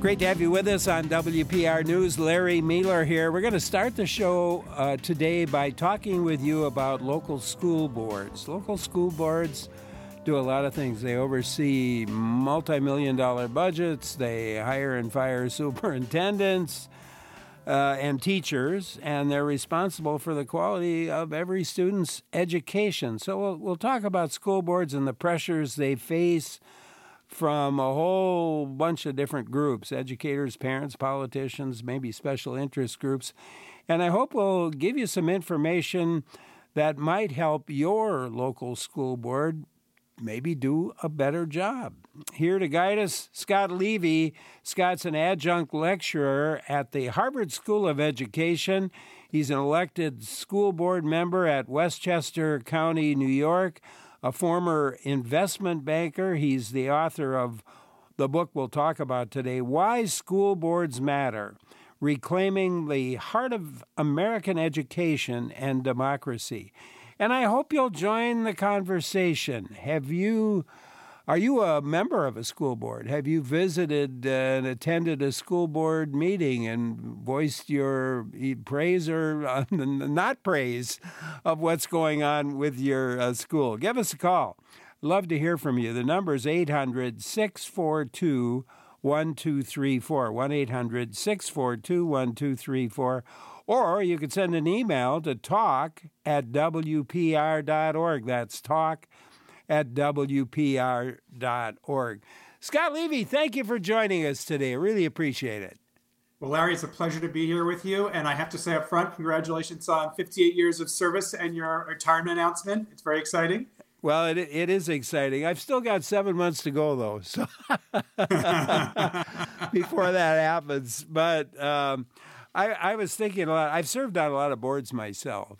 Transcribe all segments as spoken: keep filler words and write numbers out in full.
Great to have you with us on W P R News. Larry Mealer here. We're going to start the show uh, today by talking with you about local school boards. Local school boards do a lot of things. They oversee multi-million dollar budgets. They hire and fire superintendents uh, and teachers, and they're responsible for the quality of every student's education. So we'll, we'll talk about school boards and the pressures they face from a whole bunch of different groups, educators, parents, politicians, maybe special interest groups. And I hope we'll give you some information that might help your local school board maybe do a better job. Here to guide us, Scott Levy. Scott's an adjunct lecturer at the Harvard School of Education. He's an elected school board member at Westchester County, New York, a former investment banker. He's the author of the book we'll talk about today, Why School Boards Matter, Reclaiming the Heart of American Education and Democracy. And I hope you'll join the conversation. Have you, are you a member of a school board? Have you visited uh, and attended a school board meeting and voiced your praise or uh, not praise of what's going on with your uh, school? Give us a call. Love to hear from you. The number is eight hundred, six four two, one two three four, one eight hundred, six four two, one two three four. Or you could send an email to talk at W P R dot org. That's talk at W P R dot org. Scott Levy, thank you for joining us today. I really appreciate it. Well, Larry, it's a pleasure to be here with you. And I have to say up front, congratulations on fifty-eight years of service and your retirement announcement. It's very exciting. Well, it it is exciting. I've still got seven months to go, though, so before that happens. But um, I, I was thinking a lot. I've served on a lot of boards myself,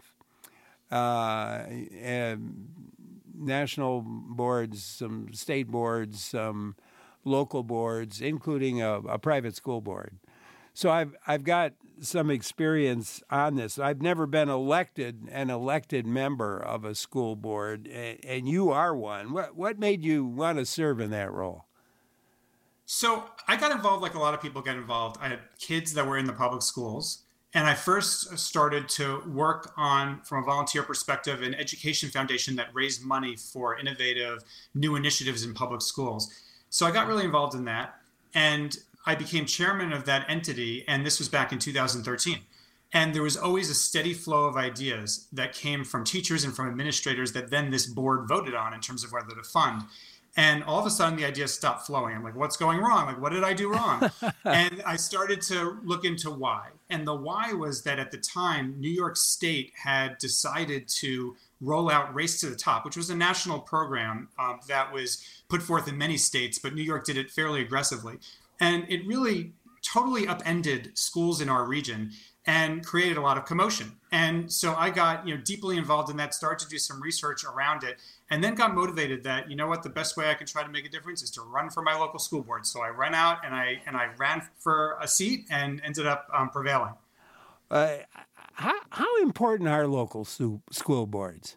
uh, and national boards, some state boards, some local boards, including a, a private school board. So I've I've got some experience on this. I've never been elected an elected member of a school board, and, and you are one. What what made you want to serve in that role? So I got involved like a lot of people get involved. I had kids that were in the public schools, and I first started to work on, from a volunteer perspective, an education foundation that raised money for innovative new initiatives in public schools. So I got really involved in that, and I became chairman of that entity, and this was back in two thousand thirteen. And there was always a steady flow of ideas that came from teachers and from administrators that then this board voted on in terms of whether to fund. And all of a sudden, the ideas stopped flowing. I'm like, what's going wrong? Like, what did I do wrong? And I started to look into why. And the why was that at the time, New York State had decided to roll out Race to the Top, which was a national program um, that was put forth in many states, but New York did it fairly aggressively. And it really totally upended schools in our region and created a lot of commotion. And so I got, you know, deeply involved in that, started to do some research around it, and then got motivated that, you know what, the best way I can try to make a difference is to run for my local school board. So I ran out and I and I ran for a seat and ended up um, prevailing. Uh, how, how important are local su- school boards?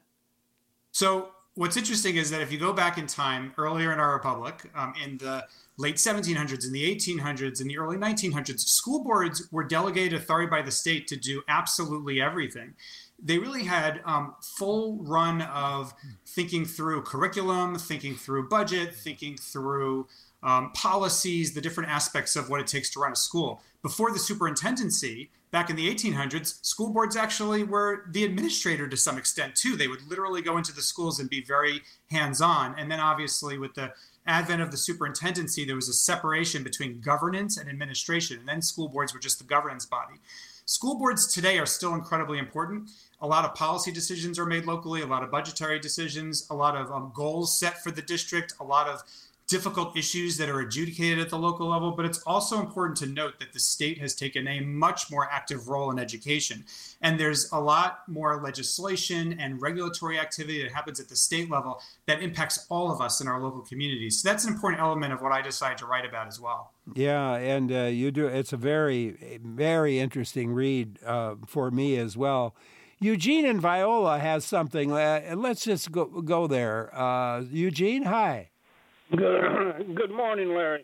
So what's interesting is that if you go back in time, earlier in our republic, um, in the late seventeen hundreds, in the eighteen hundreds, in the early nineteen hundreds, school boards were delegated authority by the state to do absolutely everything. They really had um, full run of thinking through curriculum, thinking through budget, thinking through um, policies, the different aspects of what it takes to run a school. Before the superintendency, back in the eighteen hundreds, school boards actually were the administrator to some extent too. They would literally go into the schools and be very hands-on. And then obviously with the advent of the superintendency, there was a separation between governance and administration. And then school boards were just the governance body. School boards today are still incredibly important. A lot of policy decisions are made locally, a lot of budgetary decisions, a lot of um, goals set for the district, a lot of difficult issues that are adjudicated at the local level. But it's also important to note that the state has taken a much more active role in education. And there's a lot more legislation and regulatory activity that happens at the state level that impacts all of us in our local communities. So that's an important element of what I decided to write about as well. Yeah, and uh, you do. It's a very, very interesting read uh, for me as well. Eugene in Viola has something. Uh, let's just go go there. Uh, Eugene, hi. Good, good morning, Larry.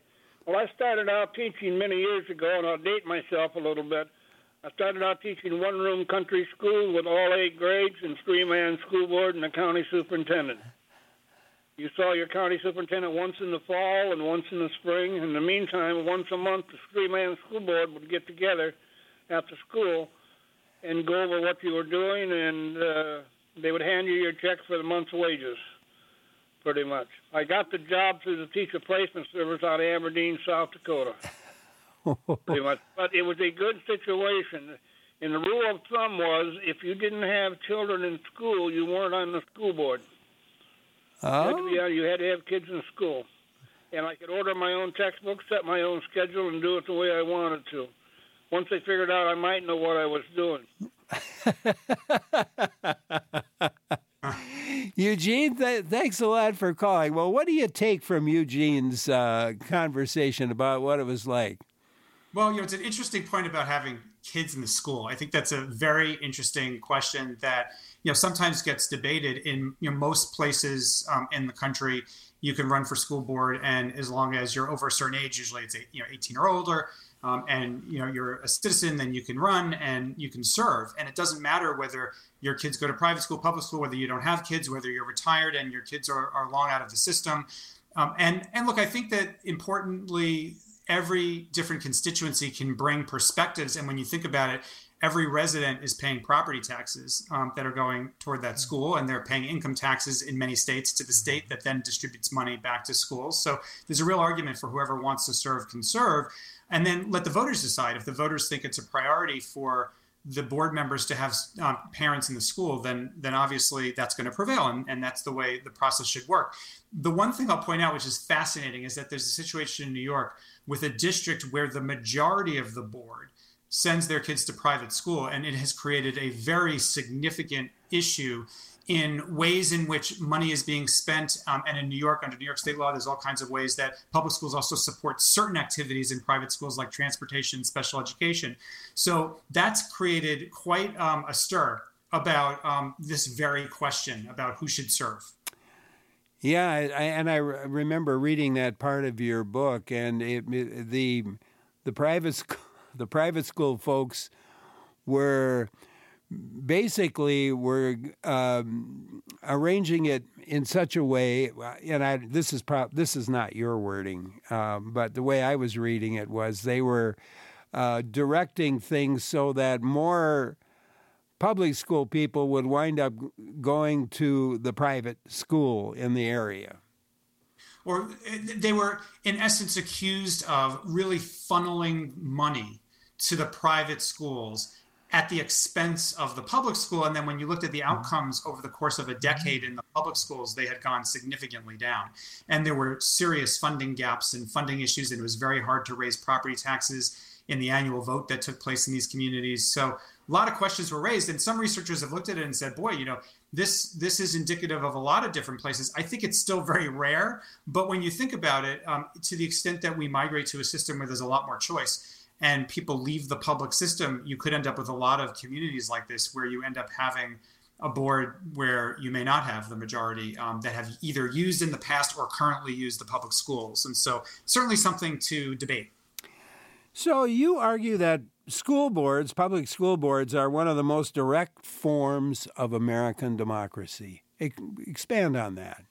Well, I started out teaching many years ago, and I'll date myself a little bit. I started out teaching one-room country school with all eight grades and three-man school board and a county superintendent. You saw your county superintendent once in the fall and once in the spring. In the meantime, once a month, the three-man school board would get together after school and go over what you were doing, and uh, they would hand you your check for the month's wages, pretty much. I got the job through the teacher placement service out of Aberdeen, South Dakota, pretty much. But it was a good situation. And the rule of thumb was if you didn't have children in school, you weren't on the school board. Oh. You had to be on, you had to have kids in school. And I could order my own textbooks, set my own schedule, and do it the way I wanted to. Once they figured out I might know what I was doing. Eugene, th- thanks a lot for calling. Well, what do you take from Eugene's uh, conversation about what it was like? Well, you know, it's an interesting point about having kids in the school. I think that's a very interesting question that, you know, sometimes gets debated in, you know, most places um, in the country. You can run for school board, and as long as you're over a certain age, usually it's, you know, eighteen or older, um, and, you know, you're a citizen, then you can run and you can serve. And it doesn't matter whether your kids go to private school, public school, whether you don't have kids, whether you're retired and your kids are, are long out of the system. Um, and, and look, I think that importantly, every different constituency can bring perspectives. And when you think about it, every resident is paying property taxes um, that are going toward that school, and they're paying income taxes in many states to the state that then distributes money back to schools. So there's a real argument for whoever wants to serve can serve, and then let the voters decide. If the voters think it's a priority for the board members to have um, parents in the school, then then obviously that's going to prevail, and, and that's the way the process should work. The one thing I'll point out, which is fascinating, is that there's a situation in New York with a district where the majority of the board sends their kids to private school, and it has created a very significant issue in ways in which money is being spent. Um, and in New York, under New York state law, there's all kinds of ways that public schools also support certain activities in private schools, like transportation, special education. So that's created quite um, a stir about um, this very question about who should serve. Yeah, I, I, and I re- remember reading that part of your book, and it, it, the the private sc- the private school folks were basically were um, arranging it in such a way, and I this is pro- this is not your wording, um, but the way I was reading it was they were uh, directing things so that more public school people would wind up going to the private school in the area. Or they were, in essence, accused of really funneling money to the private schools at the expense of the public school. And then when you looked at the outcomes over the course of a decade in the public schools, they had gone significantly down. And there were serious funding gaps and funding issues, and it was very hard to raise property taxes in the annual vote that took place in these communities. So a lot of questions were raised, and some researchers have looked at it and said, boy, you know, this this is indicative of a lot of different places. I think it's still very rare, but when you think about it, um, to the extent that we migrate to a system where there's a lot more choice and people leave the public system, you could end up with a lot of communities like this where you end up having a board where you may not have the majority um, that have either used in the past or currently use the public schools. And so certainly something to debate. So you argue that school boards, public school boards, are one of the most direct forms of American democracy. Expand on that.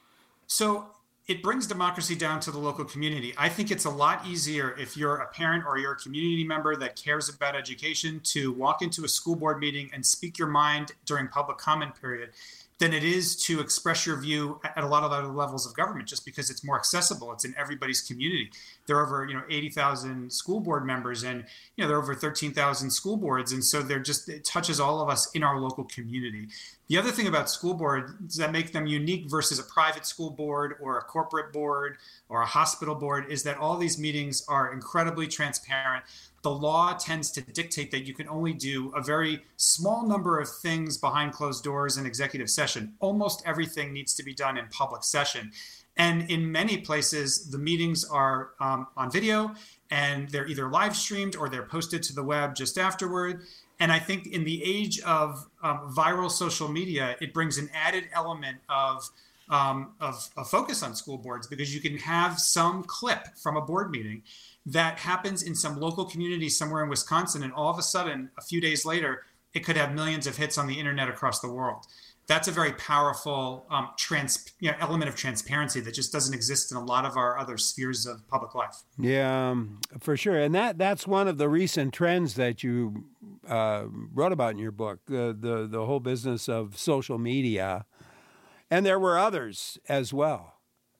So it brings democracy down to the local community. I think it's a lot easier if you're a parent or you're a community member that cares about education to walk into a school board meeting and speak your mind during public comment period than it is to express your view at a lot of other levels of government, just because it's more accessible. It's in everybody's community. There are over, you know, eighty thousand school board members, and, you know, there are over thirteen thousand school boards. And so they're just, it touches all of us in our local community. The other thing about school boards that make them unique versus a private school board or a corporate board or a hospital board is that all these meetings are incredibly transparent. The law tends to dictate that you can only do a very small number of things behind closed doors in executive session. Almost everything needs to be done in public session. And in many places, the meetings are um, on video, and they're either live streamed or they're posted to the web just afterward. And I think in the age of um, viral social media, it brings an added element of um, of, of focus on school boards, because you can have some clip from a board meeting that happens in some local community somewhere in Wisconsin, and all of a sudden, a few days later, it could have millions of hits on the internet across the world. That's a very powerful um, trans, you know, element of transparency that just doesn't exist in a lot of our other spheres of public life. Yeah, um, for sure. And that that's one of the recent trends that you uh, wrote about in your book, the, the, the whole business of social media. And there were others as well.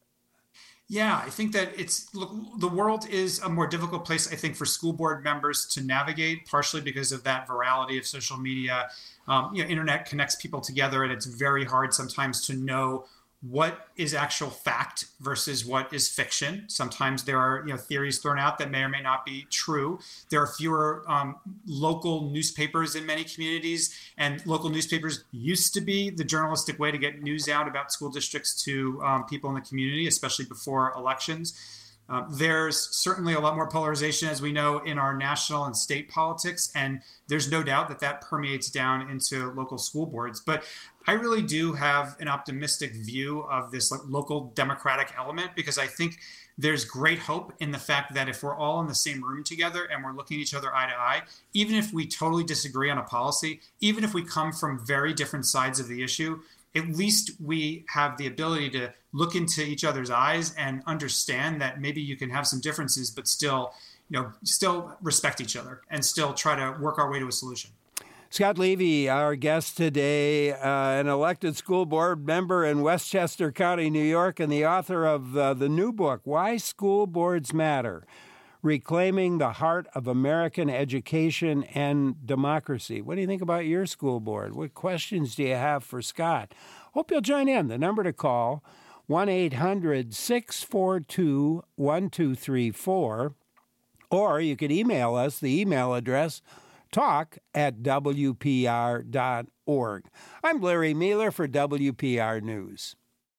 Yeah, I think that it's, look, the world is a more difficult place, I think, for school board members to navigate, partially because of that virality of social media. Um, you know, internet connects people together, and it's very hard sometimes to know what is actual fact versus what is fiction. Sometimes there are, you know, theories thrown out that may or may not be true. There are fewer um, local newspapers in many communities, and local newspapers used to be the journalistic way to get news out about school districts to um, people in the community, especially before elections. Uh, there's certainly a lot more polarization, as we know, in our national and state politics, and there's no doubt that that permeates down into local school boards. But I really do have an optimistic view of this like, local democratic element, because I think there's great hope in the fact that if we're all in the same room together and we're looking each other eye to eye, even if we totally disagree on a policy, even if we come from very different sides of the issue, at least we have the ability to look into each other's eyes and understand that maybe you can have some differences, but still, you know, still respect each other and still try to work our way to a solution. Scott Levy, our guest today, uh, an elected school board member in Westchester County, New York, and the author of uh, the new book, Why School Boards Matter: Reclaiming the Heart of American Education and Democracy. What do you think about your school board? What questions do you have for Scott? Hope you'll join in. The number to call, one eight hundred six four two one two three four, or you could email us, the email address, talk at W P R dot org. I'm Larry Mealer for W P R News.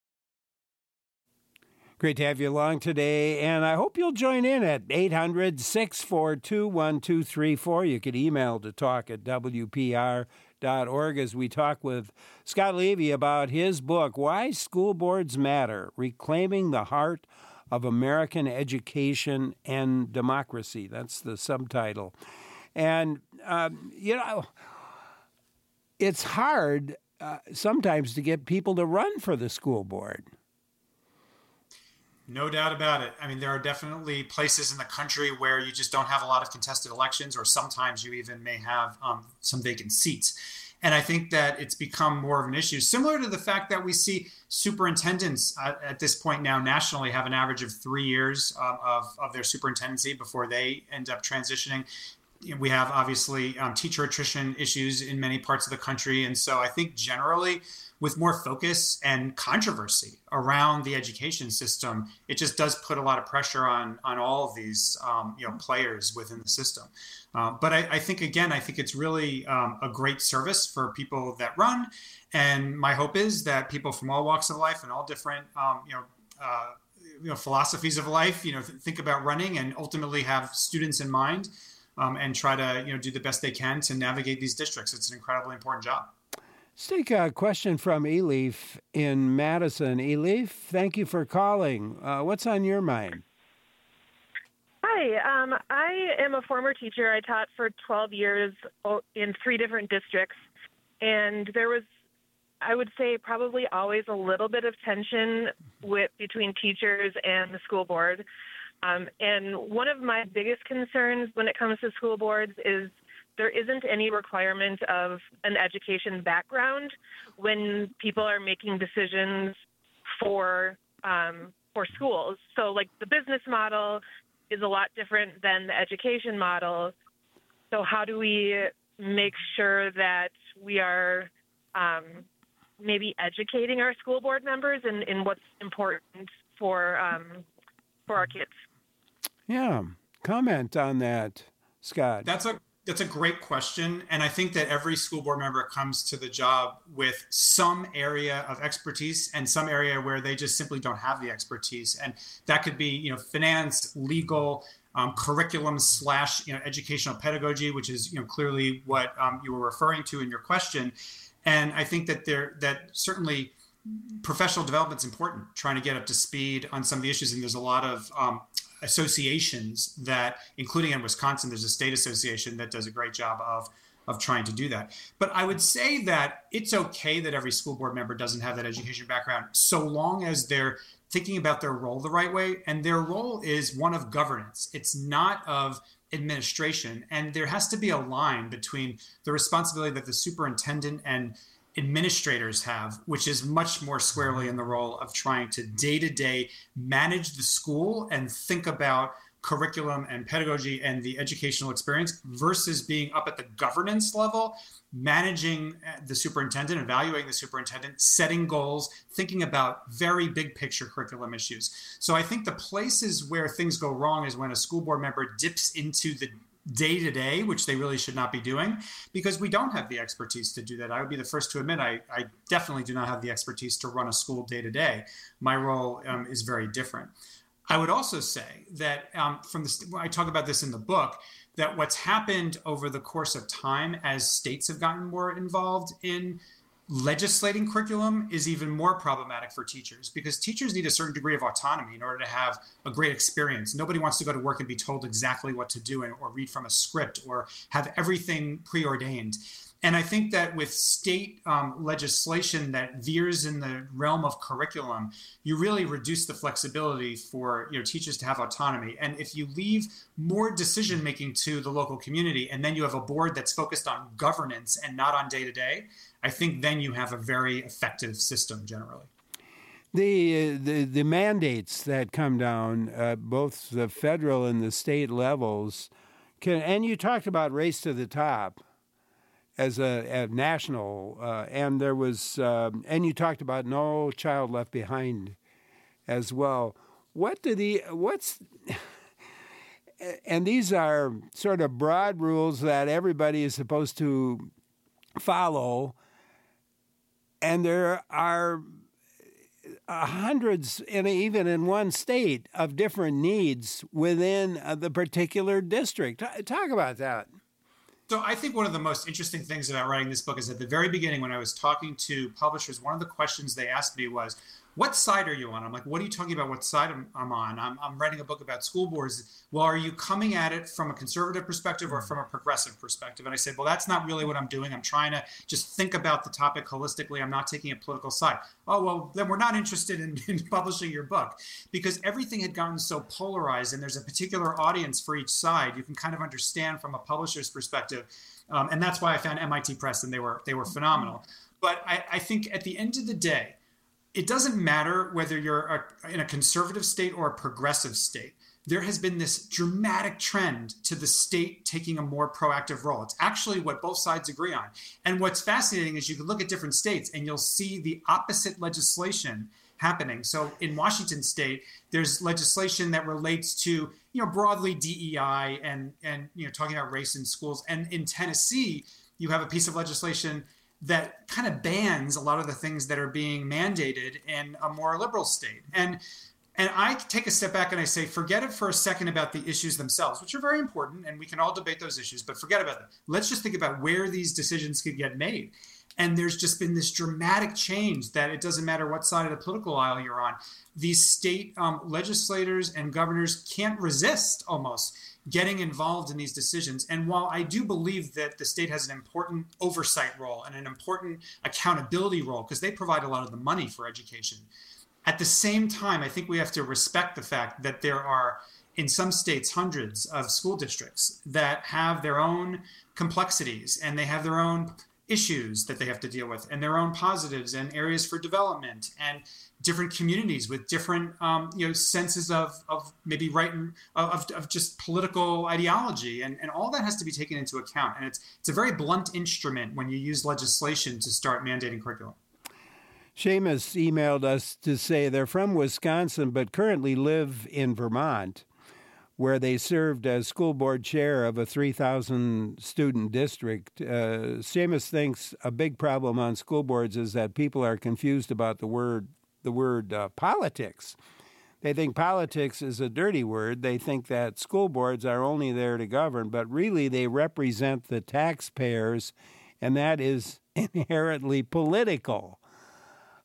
Great to have you along today, and I hope you'll join in at eight hundred six four two one two three four. You can email to talk at W P R dot org as we talk with Scott Levy about his book, Why School Boards Matter: Reclaiming the Heart of American Education and Democracy. That's the subtitle. And, um, you know, it's hard uh, sometimes to get people to run for the school board. No doubt about it. I mean, there are definitely places in the country where you just don't have a lot of contested elections, or sometimes you even may have um, some vacant seats. And I think that it's become more of an issue, similar to the fact that we see superintendents uh, at this point now nationally have an average of three years um, of, of their superintendency before they end up transitioning. We have obviously um, teacher attrition issues in many parts of the country. And so I think generally with more focus and controversy around the education system, it just does put a lot of pressure on, on all of these um, you know, players within the system. Uh, but I, I think, again, I think it's really um, a great service for people that run. And my hope is that people from all walks of life and all different um, you know, uh, you know, philosophies of life, you know, th- think about running and ultimately have students in mind. Um, and try to, you know, do the best they can to navigate these districts. It's an incredibly important job. Let's take a question from Elif in Madison. Elif, thank you for calling. Uh, what's on your mind? Hi, um, I am a former teacher. I taught for twelve years in three different districts, and there was, I would say, probably always a little bit of tension with between teachers and the school board. Um, and one of my biggest concerns when it comes to school boards is there isn't any requirement of an education background when people are making decisions for um, for schools. So, like, the business model is a lot different than the education model. So how do we make sure that we are um, maybe educating our school board members in, in what's important for um, for our kids? Yeah. Comment on that, Scott. That's a that's a great question. And I think that every school board member comes to the job with some area of expertise and some area where they just simply don't have the expertise. And that could be, you know, finance, legal, um, curriculum slash, you know, educational pedagogy, which is, you know, clearly what um, you were referring to in your question. And I think that there that certainly professional development is important, trying to get up to speed on some of the issues. And there's a lot of um, associations that, including in Wisconsin, there's a state association that does a great job of of trying to do that. But I would say that it's okay that every school board member doesn't have that education background, so long as they're thinking about their role the right way. And their role is one of governance. It's not of administration. And there has to be a line between the responsibility that the superintendent and administrators have, which is much more squarely in the role of trying to day-to-day manage the school and think about curriculum and pedagogy and the educational experience, versus being up at the governance level, managing the superintendent, evaluating the superintendent, setting goals, thinking about very big picture curriculum issues. So I think the places where things go wrong is when a school board member dips into the day-to-day, which they really should not be doing, because we don't have the expertise to do that. I would be the first to admit I, I definitely do not have the expertise to run a school day-to-day. My role um, is very different. I would also say that um, from the, I talk about this in the book, that what's happened over the course of time as states have gotten more involved in legislating curriculum is even more problematic for teachers, because teachers need a certain degree of autonomy in order to have a great experience. Nobody wants to go to work and be told exactly what to do and, or read from a script or have everything preordained. And I think that with state um, legislation that veers in the realm of curriculum, you really reduce the flexibility for you know teachers to have autonomy. And if you leave more decision making to the local community, and then you have a board that's focused on governance and not on day to day, I think then you have a very effective system generally. The the, the mandates that come down, uh, both the federal and the state levels, can, and you talked about Race to the Top as a, a national, uh, and there was, uh, and you talked about No Child Left Behind as well. What do the, what's, and these are sort of broad rules that everybody is supposed to follow, and there are hundreds, and even in one state, of different needs within the particular district. Talk about that. So I think one of the most interesting things about writing this book is at the very beginning, when I was talking to publishers, one of the questions they asked me was, what side are you on? I'm like, what are you talking about? What side I'm, I'm on? I'm, I'm writing a book about school boards. Well, are you coming at it from a conservative perspective or from a progressive perspective? And I said, well, that's not really what I'm doing. I'm trying to just think about the topic holistically. I'm not taking a political side. Oh, well, then we're not interested in, in publishing your book, because everything had gotten so polarized and there's a particular audience for each side. You can kind of understand from a publisher's perspective. Um, and that's why I found M I T Press, and they were, they were phenomenal. But I, I think at the end of the day, it doesn't matter whether you're a, in a conservative state or a progressive state. There has been this dramatic trend to the state taking a more proactive role. It's actually what both sides agree on. And what's fascinating is you can look at different states and you'll see the opposite legislation happening. So in Washington state, there's legislation that relates to, you know, broadly D E I and, and you know, talking about race in schools. And in Tennessee, you have a piece of legislation that kind of bans a lot of the things that are being mandated in a more liberal state. And and I take a step back and I say, forget it for a second about the issues themselves, which are very important, and we can all debate those issues, but forget about them. Let's just think about where these decisions could get made. And there's just been this dramatic change that it doesn't matter what side of the political aisle you're on. These state um, legislators and governors can't resist almost getting involved in these decisions. And while I do believe that the state has an important oversight role and an important accountability role, because they provide a lot of the money for education, at the same time, I think we have to respect the fact that there are, in some states, hundreds of school districts that have their own complexities, and they have their own issues that they have to deal with, and their own positives and areas for development, and different communities with different um, you know senses of of maybe right and of, of just political ideology, and, and all that has to be taken into account. And it's it's a very blunt instrument when you use legislation to start mandating curriculum. Seamus emailed us to say they're from Wisconsin but currently live in Vermont, where they served as school board chair of a three thousand student district. Uh, Seamus thinks a big problem on school boards is that people are confused about the word the word uh, politics. They think politics is a dirty word. They think that school boards are only there to govern, but really they represent the taxpayers, and that is inherently political.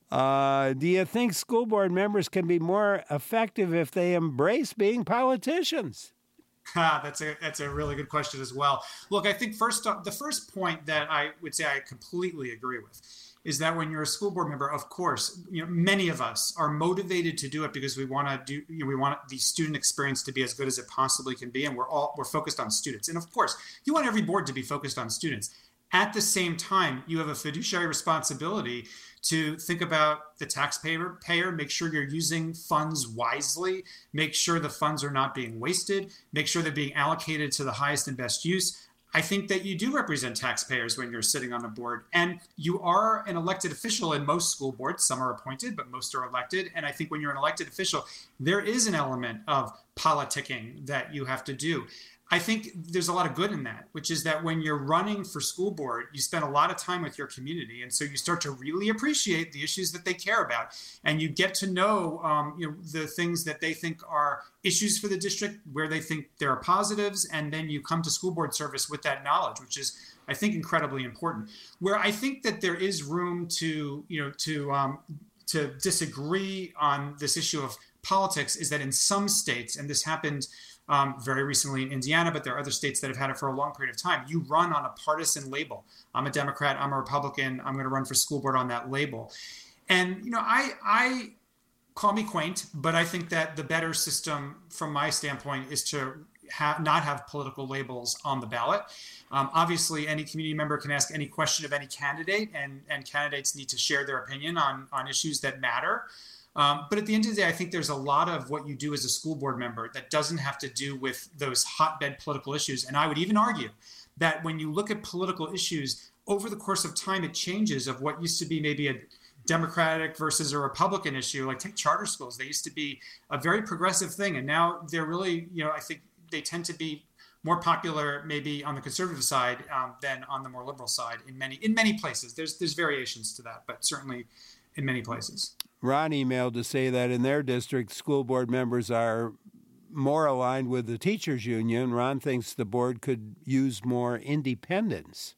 Uh, do you think school board members can be more effective if they embrace being politicians? Ah, that's a that's a really good question as well. Look, I think first the first point that I would say I completely agree with is that when you're a school board member, of course, you know, many of us are motivated to do it because we want to do, you know, we want the student experience to be as good as it possibly can be, and we're all we're focused on students. And of course, you want every board to be focused on students. At the same time, you have a fiduciary responsibility to think about the taxpayer, payer, make sure you're using funds wisely, make sure the funds are not being wasted, make sure they're being allocated to the highest and best use. I think that you do represent taxpayers when you're sitting on a board, and you are an elected official in most school boards. Some are appointed, but most are elected. And I think when you're an elected official, there is an element of politicking that you have to do. I think there's a lot of good in that, which is that when you're running for school board, you spend a lot of time with your community. And so you start to really appreciate the issues that they care about. And you get to know, um, you know, the things that they think are issues for the district, where they think there are positives. And then you come to school board service with that knowledge, which is, I think, incredibly important. Where I think that there is room to, you know, to um, to disagree on this issue of politics is that in some states, and this happened Um, very recently in Indiana, but there are other states that have had it for a long period of time. You run on a partisan label. I'm a Democrat, I'm a Republican, I'm going to run for school board on that label. And, you know, I, I call me quaint, but I think that the better system from my standpoint is to ha- not have political labels on the ballot. Um, obviously, any community member can ask any question of any candidate, and, and candidates need to share their opinion on, on issues that matter. Um, but at the end of the day, I think there's a lot of what you do as a school board member that doesn't have to do with those hotbed political issues. And I would even argue that when you look at political issues over the course of time, it changes of what used to be maybe a Democratic versus a Republican issue. Like take charter schools. They used to be a very progressive thing. And now they're really, you know, I think they tend to be more popular maybe on the conservative side um, than on the more liberal side in many in many places. There's there's variations to that, but certainly in many places. Ron emailed to say that in their district, school board members are more aligned with the teachers union. Ron thinks the board could use more independence.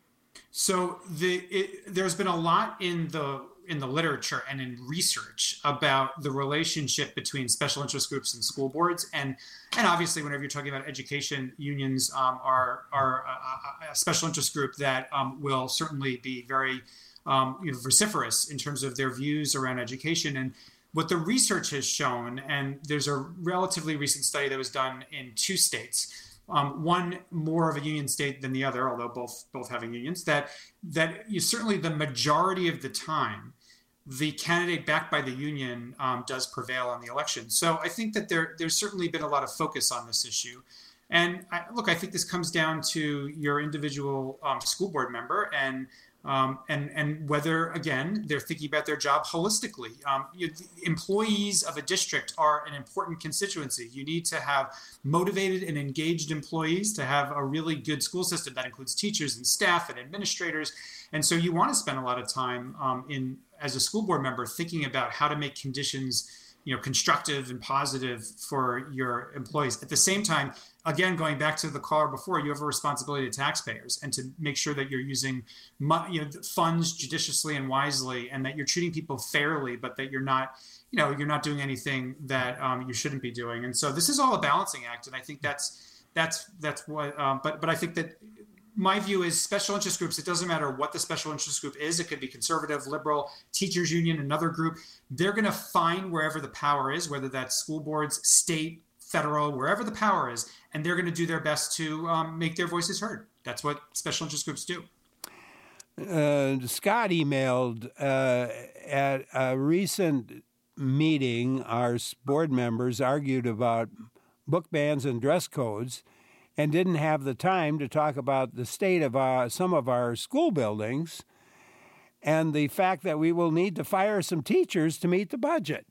So the it, there's been a lot in the in the literature and in research about the relationship between special interest groups and school boards, and and obviously whenever you're talking about education, unions um, are are a, a special interest group that um, will certainly be very Um, you know, vociferous in terms of their views around education. And what the research has shown, and there's a relatively recent study that was done in two states, um, one more of a union state than the other, although both both having unions, that that you, certainly the majority of the time, the candidate backed by the union um, does prevail on the election. So I think that there there's certainly been a lot of focus on this issue. And I, look, I think this comes down to your individual um, school board member and Um, and, and whether, again, they're thinking about their job holistically. Um, you, employees of a district are an important constituency. You need to have motivated and engaged employees to have a really good school system that includes teachers and staff and administrators. And so you want to spend a lot of time um, in as a school board member thinking about how to make conditions, you know, constructive and positive for your employees. At the same time, again, going back to the caller before, you have a responsibility to taxpayers and to make sure that you're using you know, funds judiciously and wisely, and that you're treating people fairly, but that you're not, you know, you're not doing anything that um, you shouldn't be doing. And so this is all a balancing act, and I think that's that's that's what. Um, but but I think that my view is special interest groups. It doesn't matter what the special interest group is. It could be conservative, liberal, teachers union, another group. They're going to find wherever the power is, whether that's school boards, state, federal, wherever the power is, and they're going to do their best to um, make their voices heard. That's what special interest groups do. Uh, Scott emailed uh, at a recent meeting, our board members argued about book bans and dress codes and didn't have the time to talk about the state of uh, some of our school buildings and the fact that we will need to fire some teachers to meet the budget.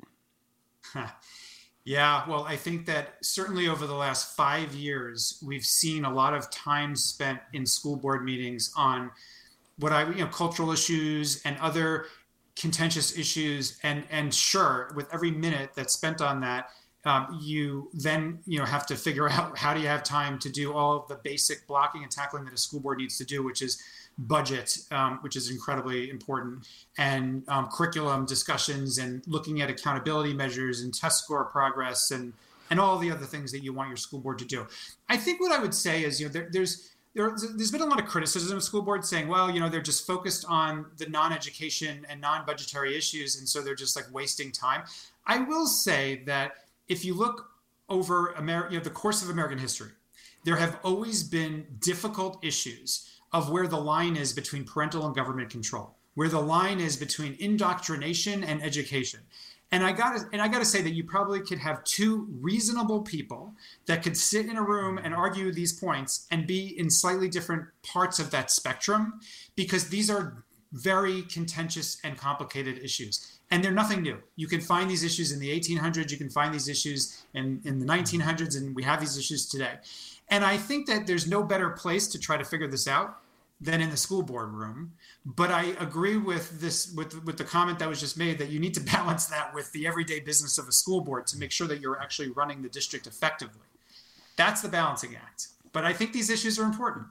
Yeah, well, I think that certainly over the last five years, we've seen a lot of time spent in school board meetings on what I, you know, cultural issues and other contentious issues. And, and sure, with every minute that's spent on that, um, you then, you know, have to figure out how do you have time to do all of the basic blocking and tackling that a school board needs to do, which is budget, um, which is incredibly important, and um, curriculum discussions, and looking at accountability measures and test score progress, and and all the other things that you want your school board to do. I think what I would say is, you know, there, there's there, there's been a lot of criticism of school boards saying, well, you know, they're just focused on the non-education and non-budgetary issues, and so they're just like wasting time. I will say that if you look over Amer- you know, the course of American history, there have always been difficult issues of where the line is between parental and government control, where the line is between indoctrination and education. And I gotta and I gotta say that you probably could have two reasonable people that could sit in a room and argue these points and be in slightly different parts of that spectrum, because these are very contentious and complicated issues. And they're nothing new. You can find these issues in the eighteen hundreds, you can find these issues in, in the nineteen hundreds, and we have these issues today. And I think that there's no better place to try to figure this out than in the school board room. But I agree with this, with, with the comment that was just made, that you need to balance that with the everyday business of a school board to make sure that you're actually running the district effectively. That's the balancing act. But I think these issues are important.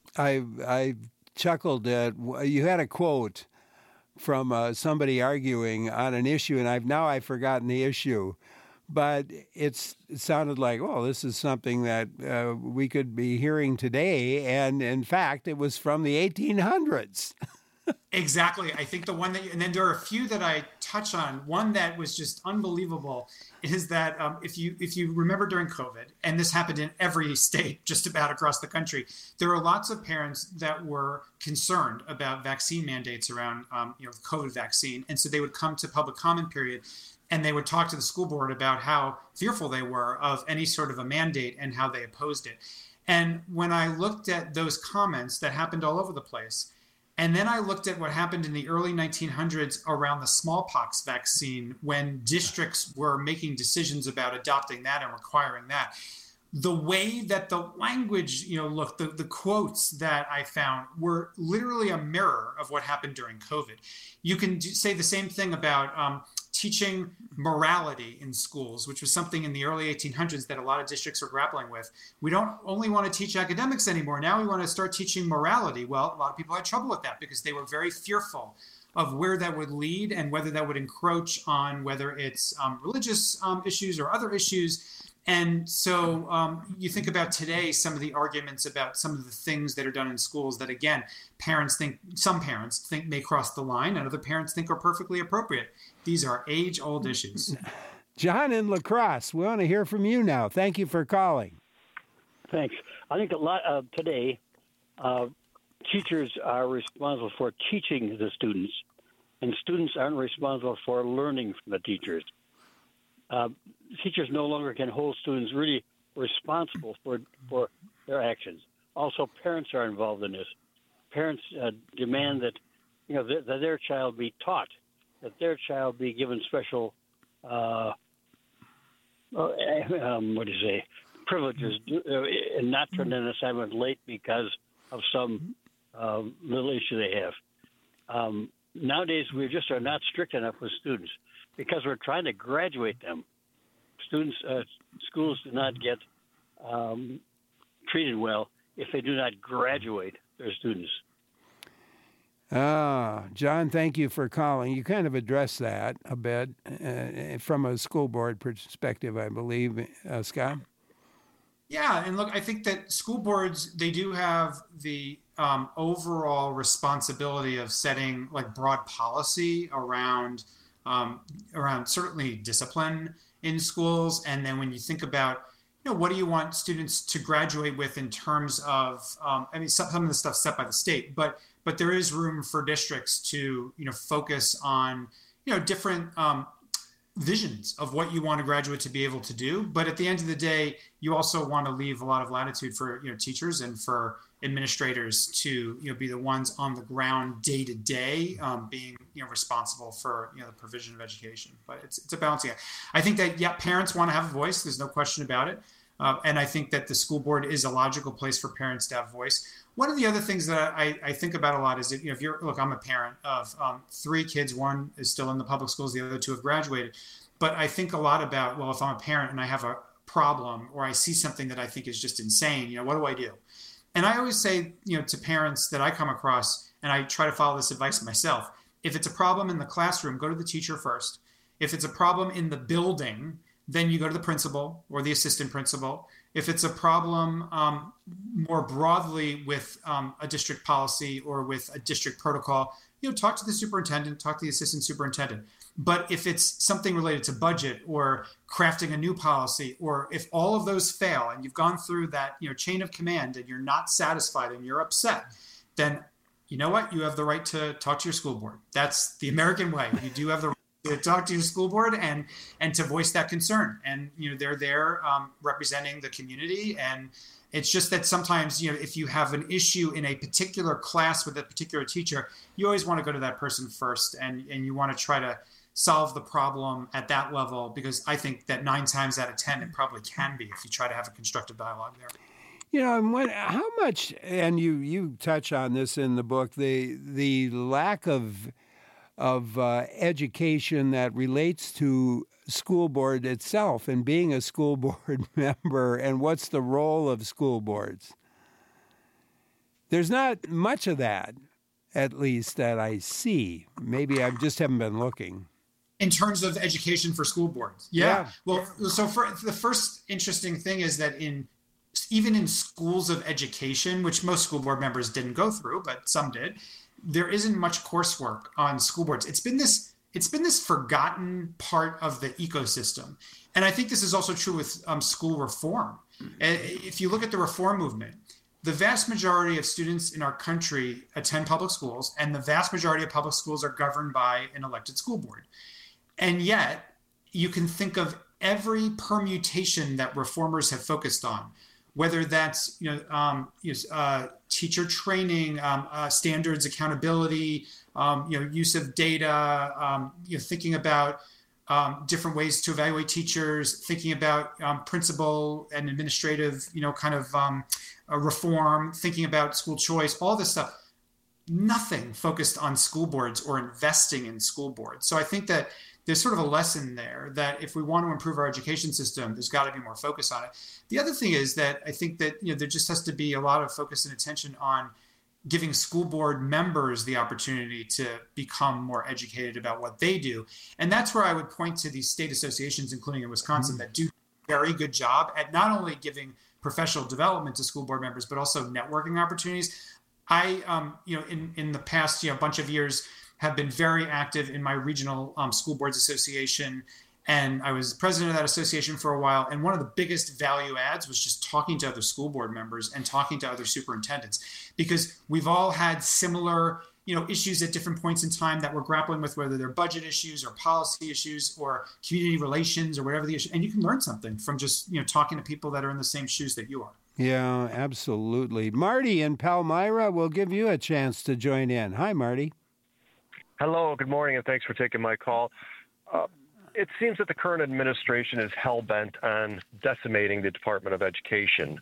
I I chuckled at, you had a quote from uh, somebody arguing on an issue, and I've now I've forgotten the issue. But it's, it sounded like, oh, this is something that uh, we could be hearing today. And in fact, it was from the eighteen hundreds. Exactly. I think the one that, you, and then there are a few that I touch on. One that was just unbelievable is that um, if you if you remember during COVID, and this happened in every state just about across the country, there were lots of parents that were concerned about vaccine mandates around um, you know, the COVID vaccine. And so they would come to public comment period, and they would talk to the school board about how fearful they were of any sort of a mandate and how they opposed it. And when I looked at those comments that happened all over the place, and then I looked at what happened in the early nineteen hundreds around the smallpox vaccine, when districts were making decisions about adopting that and requiring that, the way that the language, you know, looked, the, the quotes that I found were literally a mirror of what happened during COVID. You can do, say the same thing about um, teaching morality in schools, which was something in the early eighteen hundreds that a lot of districts were grappling with. We don't only want to teach academics anymore. Now we want to start teaching morality. Well, a lot of people had trouble with that because they were very fearful of where that would lead and whether that would encroach on whether it's um, religious um, issues or other issues. And so um, you think about today, some of the arguments about some of the things that are done in schools that, again, parents think, some parents think may cross the line and other parents think are perfectly appropriate. These are age-old issues. John in La Crosse, we want to hear from you now. Thank you for calling. Thanks. I think a lot of today, uh, teachers are responsible for teaching the students, and students aren't responsible for learning from the teachers. Uh, teachers no longer can hold students really responsible for for their actions. Also, parents are involved in this. Parents uh, demand that, you know, th- that their child be taught, that their child be given special, uh, um, what do you say, privileges, uh, and not turn in an assignment late because of some uh, little issue they have. Um, nowadays, we just are not strict enough with students, because we're trying to graduate them. Students, uh, schools do not get um, treated well if they do not graduate their students. Ah, John, thank you for calling. You kind of addressed that a bit uh, from a school board perspective, I believe. Uh, Scott? Yeah, and look, I think that school boards, they do have the um, overall responsibility of setting like broad policy around Um, around certainly discipline in schools. And then when you think about, you know, what do you want students to graduate with in terms of, um, I mean, some, some of the stuff set by the state, but but there is room for districts to, you know, focus on, you know, different um, visions of what you want a graduate to be able to do. But at the end of the day, you also want to leave a lot of latitude for, you know, teachers and for administrators to, you know, be the ones on the ground day to day, um, being, you know, responsible for, you know, the provision of education. But it's it's a balancing act. I think that, yeah, parents want to have a voice. There's no question about it. Uh, and I think that the school board is a logical place for parents to have voice. One of the other things that I, I think about a lot is that, you know, if you're, look, I'm a parent of um, three kids. One is still in the public schools. The other two have graduated. But I think a lot about, well, if I'm a parent and I have a problem or I see something that I think is just insane, you know, what do I do? And I always say, you know, to parents that I come across, and I try to follow this advice myself, if it's a problem in the classroom, go to the teacher first. If it's a problem in the building, then you go to the principal or the assistant principal. If it's a problem um, more broadly with um, a district policy or with a district protocol, you know, talk to the superintendent, talk to the assistant superintendent. But if it's something related to budget or crafting a new policy, or if all of those fail and you've gone through that, you know, chain of command and you're not satisfied and you're upset, then you know what? You have the right to talk to your school board. That's the American way. You do have the right to talk to your school board and and to voice that concern. And, you know, they're there um, representing the community. And it's just that sometimes, you know, if you have an issue in a particular class with a particular teacher, you always want to go to that person first, and, and you want to try to solve the problem at that level, because I think that nine times out of ten, it probably can be if you try to have a constructive dialogue there. You know, and what, how much, and you, you touch on this in the book, the the lack of of uh, education that relates to school board itself and being a school board member, and what's the role of school boards. There's not much of that, at least that I see. Maybe I just haven't been looking. In terms of education for school boards. Yeah. yeah. Well, so for the first interesting thing is that in even in schools of education, which most school board members didn't go through, but some did, there isn't much coursework on school boards. It's been this it's been this forgotten part of the ecosystem. And I think this is also true with um, school reform. If you look at the reform movement, the vast majority of students in our country attend public schools, and the vast majority of public schools are governed by an elected school board. And yet, you can think of every permutation that reformers have focused on, whether that's you know, um, you know uh, teacher training, um, uh, standards, accountability, um, you know, use of data, um, you know, thinking about um, different ways to evaluate teachers, thinking about um, principal and administrative, you know, kind of um, uh, reform, thinking about school choice, all this stuff. Nothing focused on school boards or investing in school boards. So I think that there's sort of a lesson there that if we want to improve our education system, there's got to be more focus on it. The other thing is that I think that you know there just has to be a lot of focus and attention on giving school board members the opportunity to become more educated about what they do. And that's where I would point to these state associations, including in Wisconsin, mm-hmm. that do a very good job at not only giving professional development to school board members, but also networking opportunities. I, um, you know, in, in the past, you know, bunch of years, have been very active in my regional um, school boards association. And I was president of that association for a while. And one of the biggest value adds was just talking to other school board members and talking to other superintendents, because we've all had similar, you know, issues at different points in time that we're grappling with, whether they're budget issues or policy issues or community relations or whatever the issue. And you can learn something from just, you know, talking to people that are in the same shoes that you are. Yeah, absolutely. Marty in Palmyra will give you a chance to join in. Hi, Marty. Hello, good morning, and thanks for taking my call. Uh, it seems that the current administration is hell-bent on decimating the Department of Education.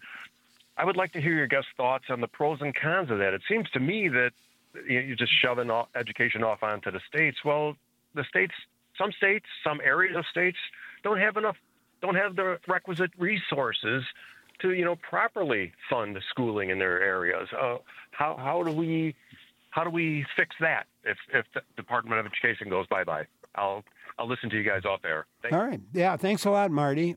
I would like to hear your guest thoughts on the pros and cons of that. It seems to me that you're just shoving education off onto the states. Well, the states, some states, some areas of states don't have enough, don't have the requisite resources to, you know, properly fund schooling in their areas. Uh, how how do we how do we fix that if if the Department of Education goes bye bye? I'll I'll listen to you guys off there. Thank All right, yeah, thanks a lot, Marty.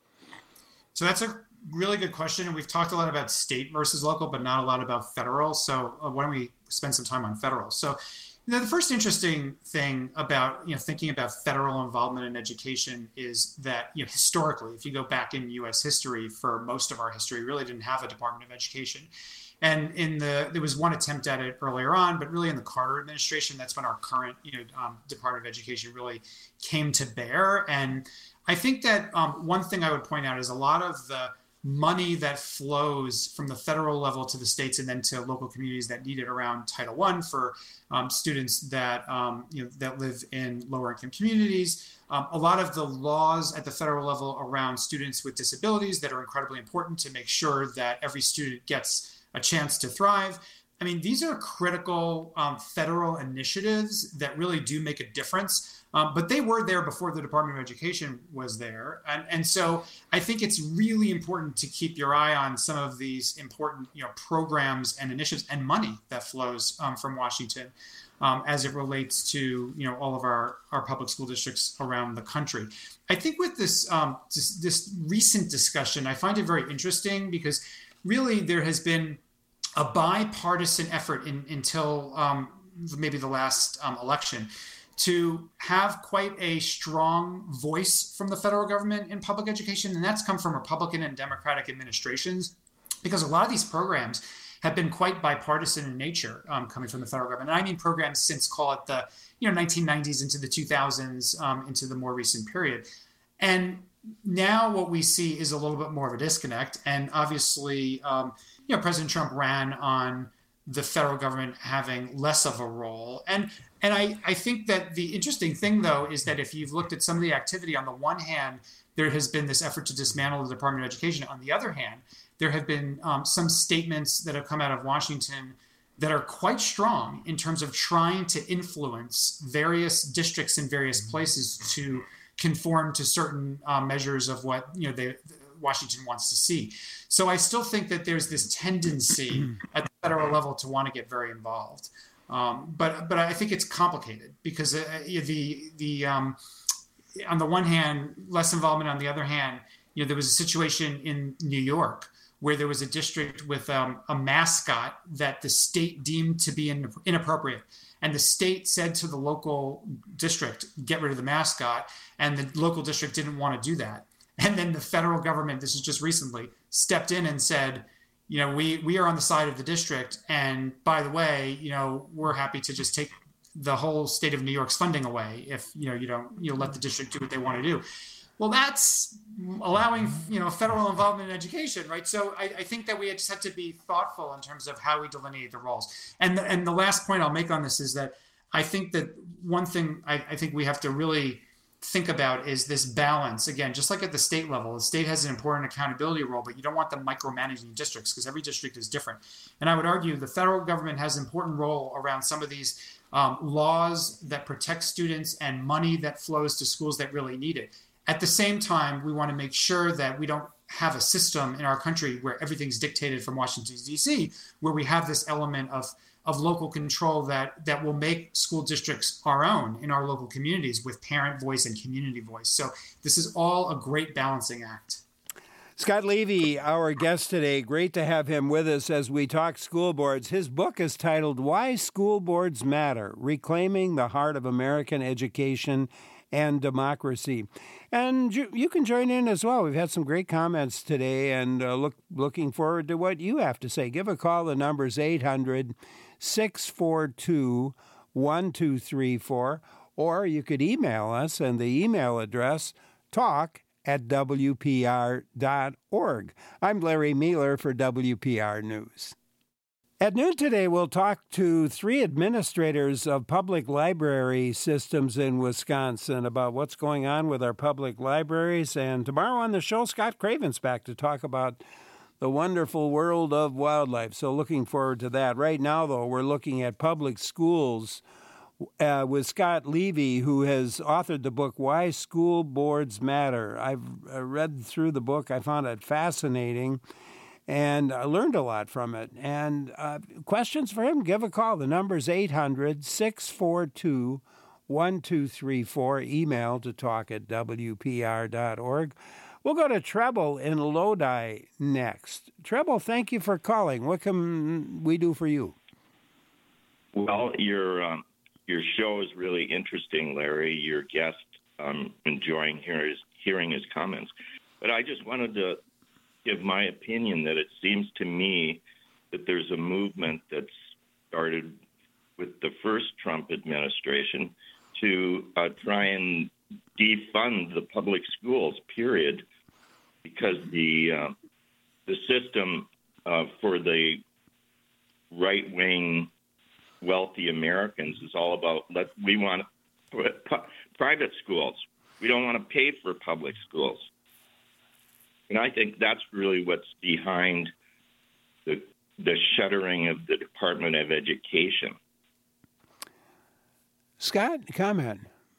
So that's a really good question, and we've talked a lot about state versus local, but not a lot about federal. So uh, why don't we spend some time on federal? So, you know, the first interesting thing about, you know, thinking about federal involvement in education is that, you know, historically, if you go back in U S history, for most of our history, we really didn't have a Department of Education. And in the there was one attempt at it earlier on, but really in the Carter administration, that's when our current, you know, um, Department of Education really came to bear. And I think that um, one thing I would point out is a lot of the money that flows from the federal level to the states and then to local communities that need it around Title One for um, students that um, you know that live in lower income communities. Um, a lot of the laws at the federal level around students with disabilities that are incredibly important to make sure that every student gets a chance to thrive. I mean, these are critical um, federal initiatives that really do make a difference. Um, but they were there before the Department of Education was there. And, and so I think it's really important to keep your eye on some of these important, you know, programs and initiatives and money that flows um, from Washington um, as it relates to, you know, all of our, our public school districts around the country. I think with this, um, this, this recent discussion, I find it very interesting because really there has been a bipartisan effort in, until um, maybe the last um, election to have quite a strong voice from the federal government in public education. And that's come from Republican and Democratic administrations, because a lot of these programs have been quite bipartisan in nature um, coming from the federal government. And I mean programs since, call it the you know nineteen nineties into the two thousands, um, into the more recent period. And now what we see is a little bit more of a disconnect. And obviously, um, you know, President Trump ran on the federal government having less of a role. And and I, I think that the interesting thing, though, is that if you've looked at some of the activity, on the one hand, there has been this effort to dismantle the Department of Education. On the other hand, there have been um, some statements that have come out of Washington that are quite strong in terms of trying to influence various districts in various places to conform to certain uh, measures of what you know they, Washington wants to see. So I still think that there's this tendency at the federal level to want to get very involved. Um, but but I think it's complicated because uh, the the um, on the one hand, less involvement. On the other hand, you know, there was a situation in New York where there was a district with um, a mascot that the state deemed to be in, inappropriate. And the state said to the local district, get rid of the mascot. And the local district didn't want to do that. And then the federal government, this is just recently, stepped in and said, you know, we, we are on the side of the district. And by the way, you know, we're happy to just take the whole state of New York's funding away if, you know, you don't, you know, let the district do what they want to do. Well, that's allowing, you know, federal involvement in education, right? So I, I think that we just have to be thoughtful in terms of how we delineate the roles. And the, and the last point I'll make on this is that I think that one thing I, I think we have to really think about is this balance. Again, just like at the state level, the state has an important accountability role, but you don't want them micromanaging districts because every district is different. And I would argue the federal government has an important role around some of these um, laws that protect students and money that flows to schools that really need it. At the same time, we want to make sure that we don't have a system in our country where everything's dictated from Washington, D C, where we have this element of, of local control that, that will make school districts our own in our local communities with parent voice and community voice. So this is all a great balancing act. Scott Levy, our guest today, great to have him with us as we talk school boards. His book is titled Why School Boards Matter, Reclaiming the Heart of American Education and Democracy. And you, you can join in as well. We've had some great comments today and uh, look looking forward to what you have to say. Give a call. The number's eight hundred, six four two, one two three four, or you could email us, and the email address, talk at W P R dot org. I'm Larry Mealer for W P R News. At noon today, we'll talk to three administrators of public library systems in Wisconsin about what's going on with our public libraries. And tomorrow on the show, Scott Craven's back to talk about the wonderful world of wildlife. So looking forward to that. Right now, though, we're looking at public schools uh, with Scott Levy, who has authored the book, Why School Boards Matter. I've read through the book. I found it fascinating. And I learned a lot from it. And uh, questions for him, give a call. The number's eight hundred, six four two, one two three four. Email to talk at W P R dot org. We'll go to Treble in Lodi next. Treble, thank you for calling. What can we do for you? Well, your um, your show is really interesting, Larry. Your guest, I'm enjoying hear his, hearing his comments. But I just wanted to give my opinion that it seems to me that there's a movement that's started with the first Trump administration to uh, try and defund the public schools, period, because the uh, the system uh, for the right-wing wealthy Americans is all about let we want private schools. We don't want to pay for public schools. And I think that's really what's behind the the shuttering of the Department of Education. Scott, comment.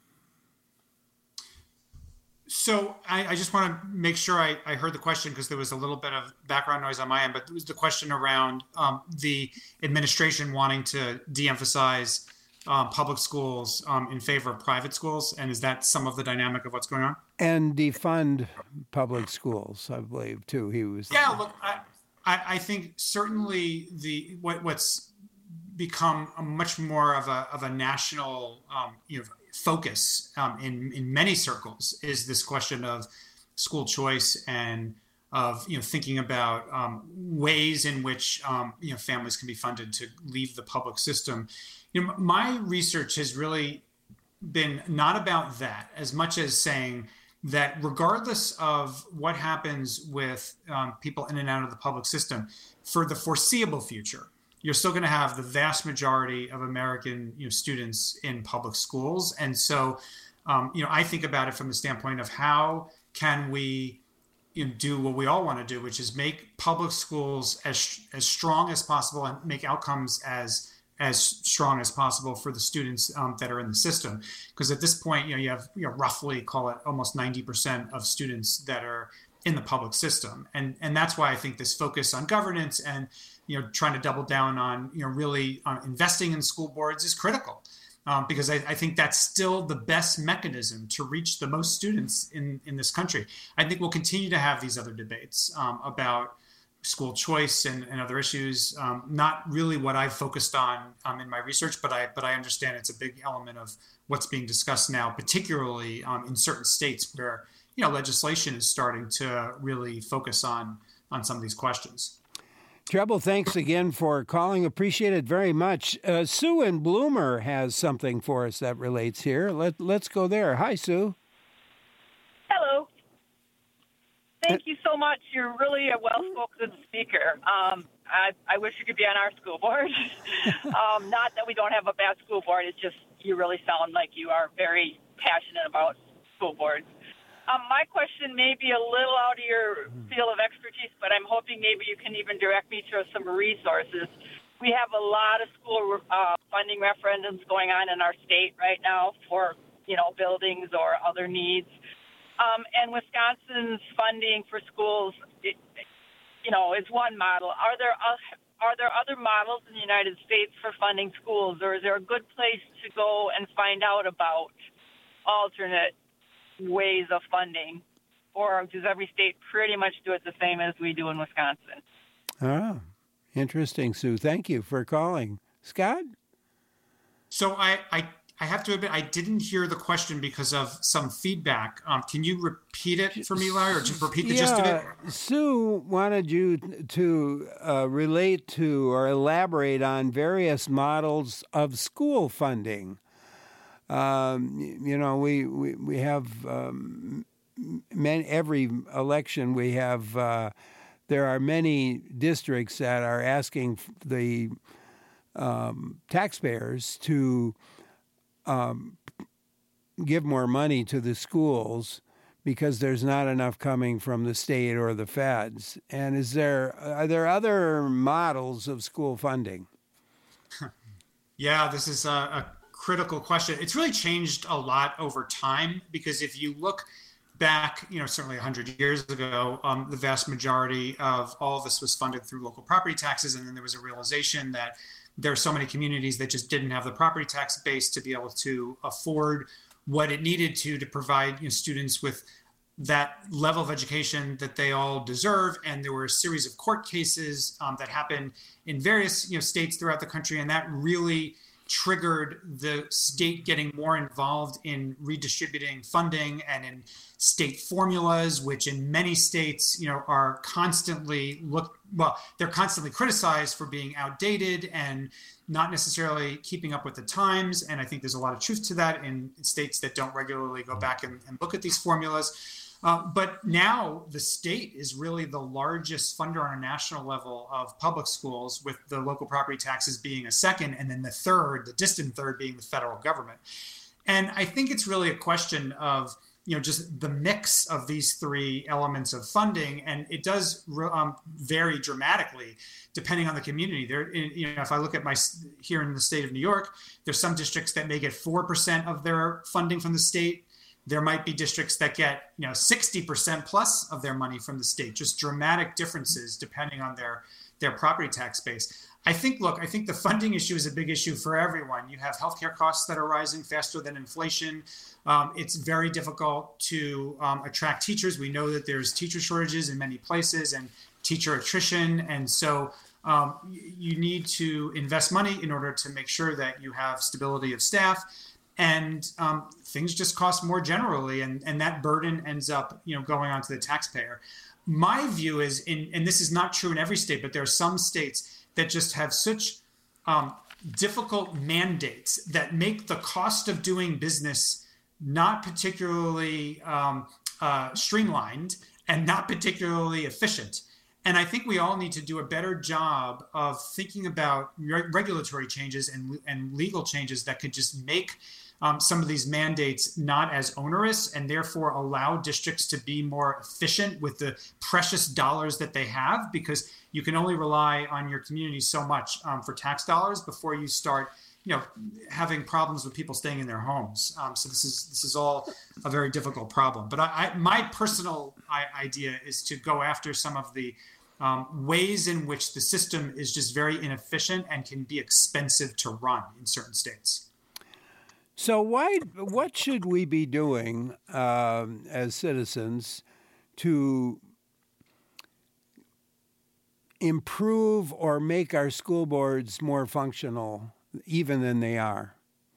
So I, I just want to make sure I, I heard the question because there was a little bit of background noise on my end, but it was the question around um, the administration wanting to de-emphasize um, public schools um, in favor of private schools. And is that some of the dynamic of what's going on? And defund public schools, I believe, too. He was. Yeah, look, I, I, I think certainly the what, what's become a much more of a of a national um, you know focus um, in in many circles is this question of school choice and of you know thinking about um, ways in which um, you know families can be funded to leave the public system. You know, my research has really been not about that as much as saying that regardless of what happens with um, people in and out of the public system, for the foreseeable future, you're still going to have the vast majority of American you know, students in public schools. And so, um, you know, I think about it from the standpoint of how can we you know, do what we all want to do, which is make public schools as as strong as possible and make outcomes as as strong as possible for the students um, that are in the system. Because at this point, you know, you have you know, roughly, call it almost ninety percent of students that are in the public system. And and that's why I think this focus on governance and, you know, trying to double down on, you know, really uh, investing in school boards is critical. Um, because I, I think that's still the best mechanism to reach the most students in, in this country. I think we'll continue to have these other debates um, about school choice and, and other issues. Um, not really what I've focused on um, in my research, but I but I understand it's a big element of what's being discussed now, particularly um, in certain states where you know legislation is starting to really focus on on some of these questions. Treble, thanks again for calling. Appreciate it very much. Uh, Sue in Bloomer has something for us that relates here. Let, let's go there. Hi, Sue. Hello. Thank you so much. You're really a well-spoken speaker. Um, I, I wish you could be on our school board. um, not that we don't have a bad school board. It's just you really sound like you are very passionate about school boards. Um, my question may be a little out of your field of expertise, but I'm hoping maybe you can even direct me to some resources. We have a lot of school uh, funding referendums going on in our state right now for, you know, buildings or other needs. Um, and Wisconsin's funding for schools, it, you know, is one model. Are there uh, are there other models in the United States for funding schools, or is there a good place to go and find out about alternate ways of funding, or does every state pretty much do it the same as we do in Wisconsin? Ah, interesting, Sue. Thank you for calling. Scott? So I, I, I have to admit, I didn't hear the question because of some feedback. Um, can you repeat it for me, Larry, or just repeat the yeah, gist of it? Sue wanted you to uh, relate to or elaborate on various models of school funding. Um, you know, we, we, we have um, many, every election we have, uh, there are many districts that are asking the um, taxpayers to um, give more money to the schools because there's not enough coming from the state or the feds. And is there, are there other models of school funding? Yeah, this is a, a critical question. It's really changed a lot over time because if you look back, you know, certainly one hundred years ago, um, the vast majority of all of this was funded through local property taxes. And then there was a realization that there are so many communities that just didn't have the property tax base to be able to afford what it needed to to provide you know, students with that level of education that they all deserve. And there were a series of court cases um, that happened in various you know, states throughout the country. And that really triggered the state getting more involved in redistributing funding and in state formulas, which in many states, you know, are constantly look well, they're constantly criticized for being outdated and not necessarily keeping up with the times. And I think there's a lot of truth to that in states that don't regularly go back and, and look at these formulas. Uh, but now the state is really the largest funder on a national level of public schools, with the local property taxes being a second, and then the third, the distant third, being the federal government. And I think it's really a question of you know, just the mix of these three elements of funding, and it does um, vary dramatically depending on the community. There, you know, if I look at my here in the state of New York, there's some districts that may get four percent of their funding from the state. There might be districts that get, you know, sixty percent plus of their money from the state. Just dramatic differences depending on their their property tax base. I think, look, I think the funding issue is a big issue for everyone. You have healthcare costs that are rising faster than inflation. Um, it's very difficult to um, attract teachers. We know that there's teacher shortages in many places and teacher attrition. And so um, you need to invest money in order to make sure that you have stability of staff. And um, things just cost more generally. And, and that burden ends up, you know, going onto the taxpayer. My view is, in, and this is not true in every state, but there are some states that just have such um, difficult mandates that make the cost of doing business not particularly um, uh, streamlined and not particularly efficient. And I think we all need to do a better job of thinking about re- regulatory changes and, and legal changes that could just make um, some of these mandates not as onerous and therefore allow districts to be more efficient with the precious dollars that they have, because you can only rely on your community so much um, for tax dollars before you start, you know, having problems with people staying in their homes. Um, so this is this is all a very difficult problem. But I, I, my personal I, idea is to go after some of the um, ways in which the system is just very inefficient and can be expensive to run in certain states. So why? What should we be doing um, as citizens to improve or make our school boards more functional, even than they are?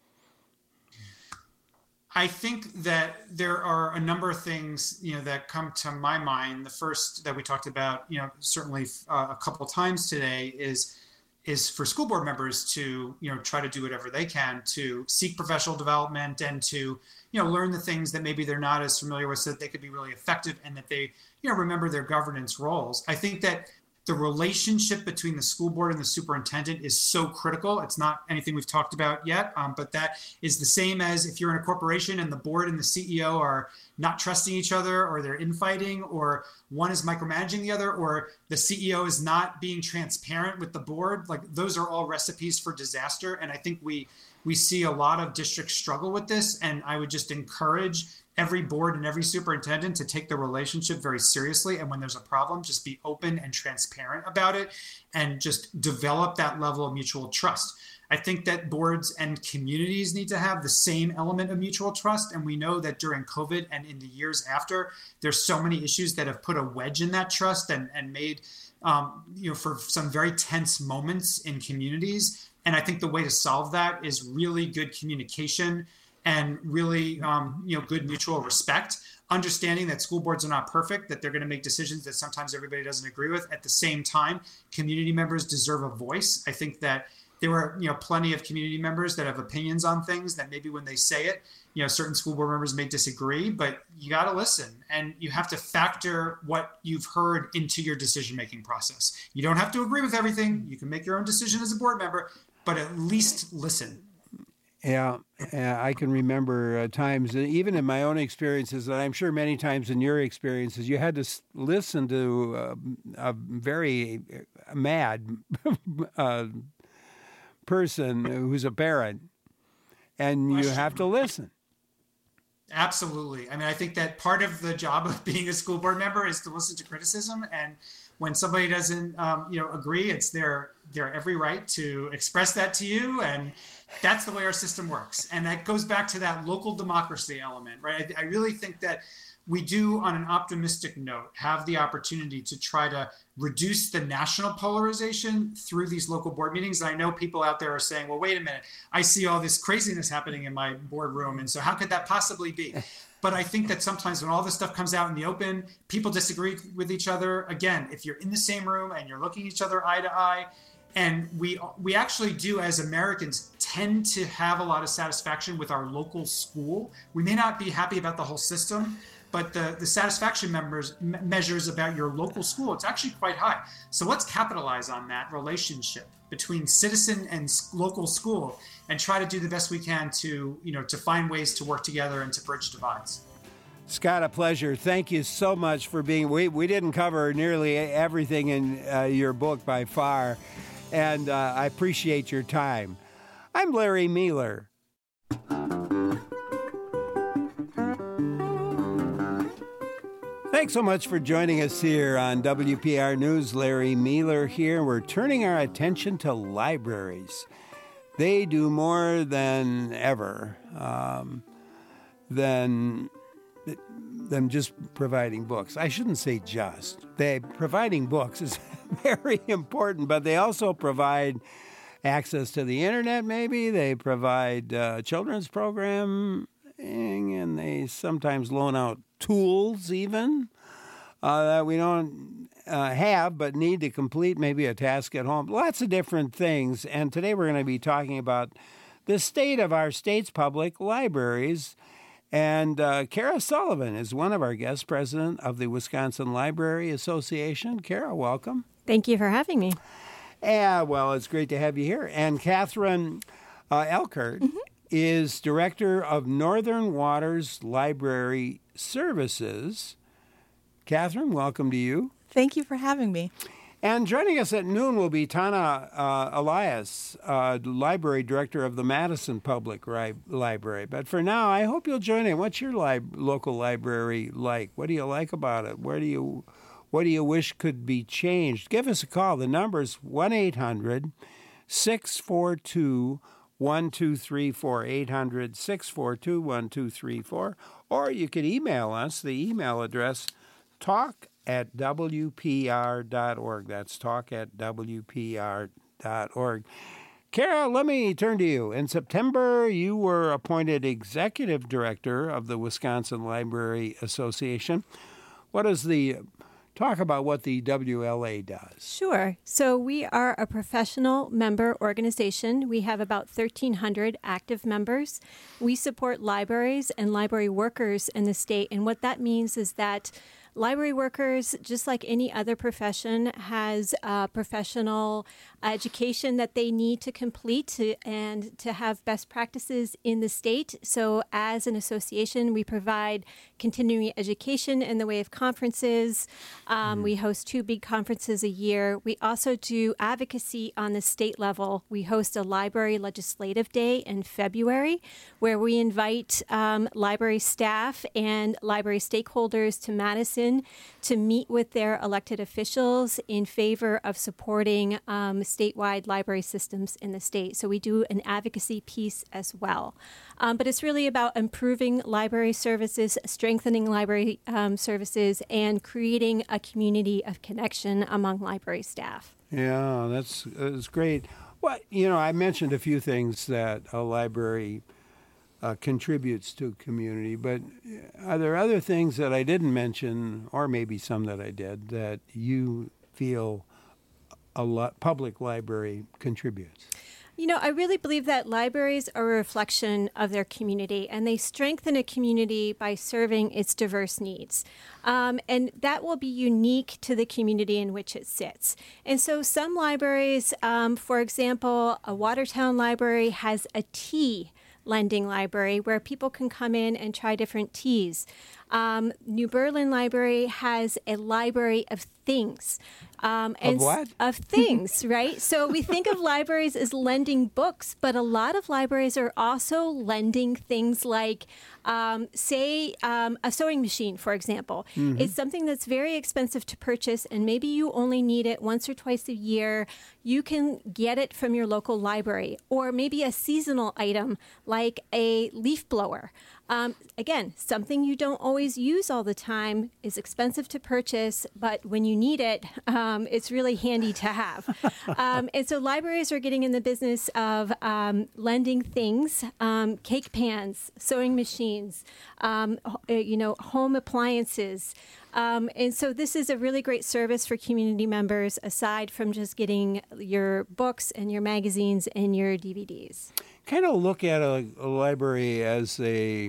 I think that there are a number of things, you know, that come to my mind. The first that we talked about, you know, certainly uh, a couple times today is is for school board members to, you know, try to do whatever they can to seek professional development and to, you know, learn the things that maybe they're not as familiar with so that they could be really effective and that they, you know, remember their governance roles. I think that the relationship between the school board and the superintendent is so critical. It's not anything we've talked about yet, um, but that is the same as if you're in a corporation and the board and the C E O are not trusting each other, or they're infighting, or one is micromanaging the other, or the C E O is not being transparent with the board. Like, those are all recipes for disaster. And I think we we see a lot of districts struggle with this. And I would just encourage every board and every superintendent to take the relationship very seriously. And when there's a problem, just be open and transparent about it and just develop that level of mutual trust. I think that boards and communities need to have the same element of mutual trust. And we know that during COVID and in the years after, there's so many issues that have put a wedge in that trust and, and made, um, you know, for some very tense moments in communities. And I think the way to solve that is really good communication and really, um, you know, good mutual respect, understanding that school boards are not perfect, that they're going to make decisions that sometimes everybody doesn't agree with. At the same time, community members deserve a voice. I think that there are, you know, plenty of community members that have opinions on things that maybe when they say it, you know, certain school board members may disagree, but you got to listen and you have to factor what you've heard into your decision-making process. You don't have to agree with everything. You can make your own decision as a board member, but at least listen. Yeah, yeah, I can remember uh, times, even in my own experiences, and I'm sure many times in your experiences, you had to s- listen to uh, a very mad uh, person who's a parent, and you have to listen. Absolutely. I mean, I think that part of the job of being a school board member is to listen to criticism, and when somebody doesn't, um, you know, agree, it's their their every right to express that to you, and that's the way our system works. And that goes back to that local democracy element, right? I, I really think that we do, on an optimistic note, have the opportunity to try to reduce the national polarization through these local board meetings. And I know people out there are saying, well, wait a minute, I see all this craziness happening in my boardroom, and so how could that possibly be? But I think that sometimes when all this stuff comes out in the open, people disagree with each other. Again, if you're in the same room and you're looking each other eye to eye, and we we actually do, as Americans, tend to have a lot of satisfaction with our local school. We may not be happy about the whole system, but the, the satisfaction members, me- measures about your local school, it's actually quite high. So let's capitalize on that relationship between citizen and local school and try to do the best we can to, you know, to find ways to work together and to bridge divides. Scott, a pleasure. Thank you so much for being. We we didn't cover nearly everything in uh, your book by far, and uh, I appreciate your time. I'm Larry Mealer. Thanks so much for joining us here on W P R News. Larry Mealer here. We're turning our attention to libraries. They do more than ever um, than than just providing books. I shouldn't say just. They providing books is very important, but they also provide access to the internet. Maybe they provide uh, children's programming, and they sometimes loan out tools even uh, that we don't uh, have but need to complete maybe a task at home. Lots of different things. And today we're going to be talking about the state of our state's public libraries. And uh, Kara Sullivan is one of our guests, president of the Wisconsin Library Association. Kara, welcome. Thank you for having me. Yeah, well, it's great to have you here. And Catherine uh, Elkert mm-hmm. is director of Northern Waters Library Services. Catherine, welcome to you. Thank you for having me. And joining us at noon will be Tana uh, Elias, uh, library director of the Madison Public Ri- Library. But for now, I hope you'll join in. What's your li- local library like? What do you like about it? Where do you, what do you wish could be changed? Give us a call. The number is one eight hundred six four two one two three four, eight hundred six four two one two three four. Or you could email us. The email address, talk at W P R dot org. That's talk at W P R dot org. Kara, let me turn to you. In September, you were appointed executive director of the Wisconsin Library Association. What is the talk about what the W L A does? Sure. So we are a professional member organization. We have about thirteen hundred active members. We support libraries and library workers in the state. And what that means is that library workers, just like any other profession, has a professional education that they need to complete to, and to have best practices in the state. So as an association, we provide continuing education in the way of conferences. Um, mm. We host two big conferences a year. We also do advocacy on the state level. We host a library legislative day in February where we invite um, library staff and library stakeholders to Madison to meet with their elected officials in favor of supporting um, statewide library systems in the state. So we do an advocacy piece as well. Um, but it's really about improving library services, strengthening library um, services, and creating a community of connection among library staff. Yeah, that's, that's great. Well, you know, I mentioned a few things that a library uh, contributes to community, but are there other things that I didn't mention, or maybe some that I did, that you feel a lo- public library contributes? You know, I really believe that libraries are a reflection of their community, and they strengthen a community by serving its diverse needs. Um, and that will be unique to the community in which it sits. And so some libraries, um, for example, a Watertown library has a tea lending library where people can come in and try different teas. Um, New Berlin Library has a library of things. Um, and of what? Of things, right? So we think of libraries as lending books, but a lot of libraries are also lending things like, um, say, um, a sewing machine, for example. Mm-hmm. It's something that's very expensive to purchase, and maybe you only need it once or twice a year. You can get it from your local library, or maybe a seasonal item like a leaf blower. Um, again, something you don't always use all the time, is expensive to purchase, but when you need it, um, it's really handy to have. um, and so libraries are getting in the business of um, lending things, um, cake pans, sewing machines, um, you know, home appliances. Um, and so this is a really great service for community members, aside from just getting your books and your magazines and your D V Ds. Kind of look at a, a library as a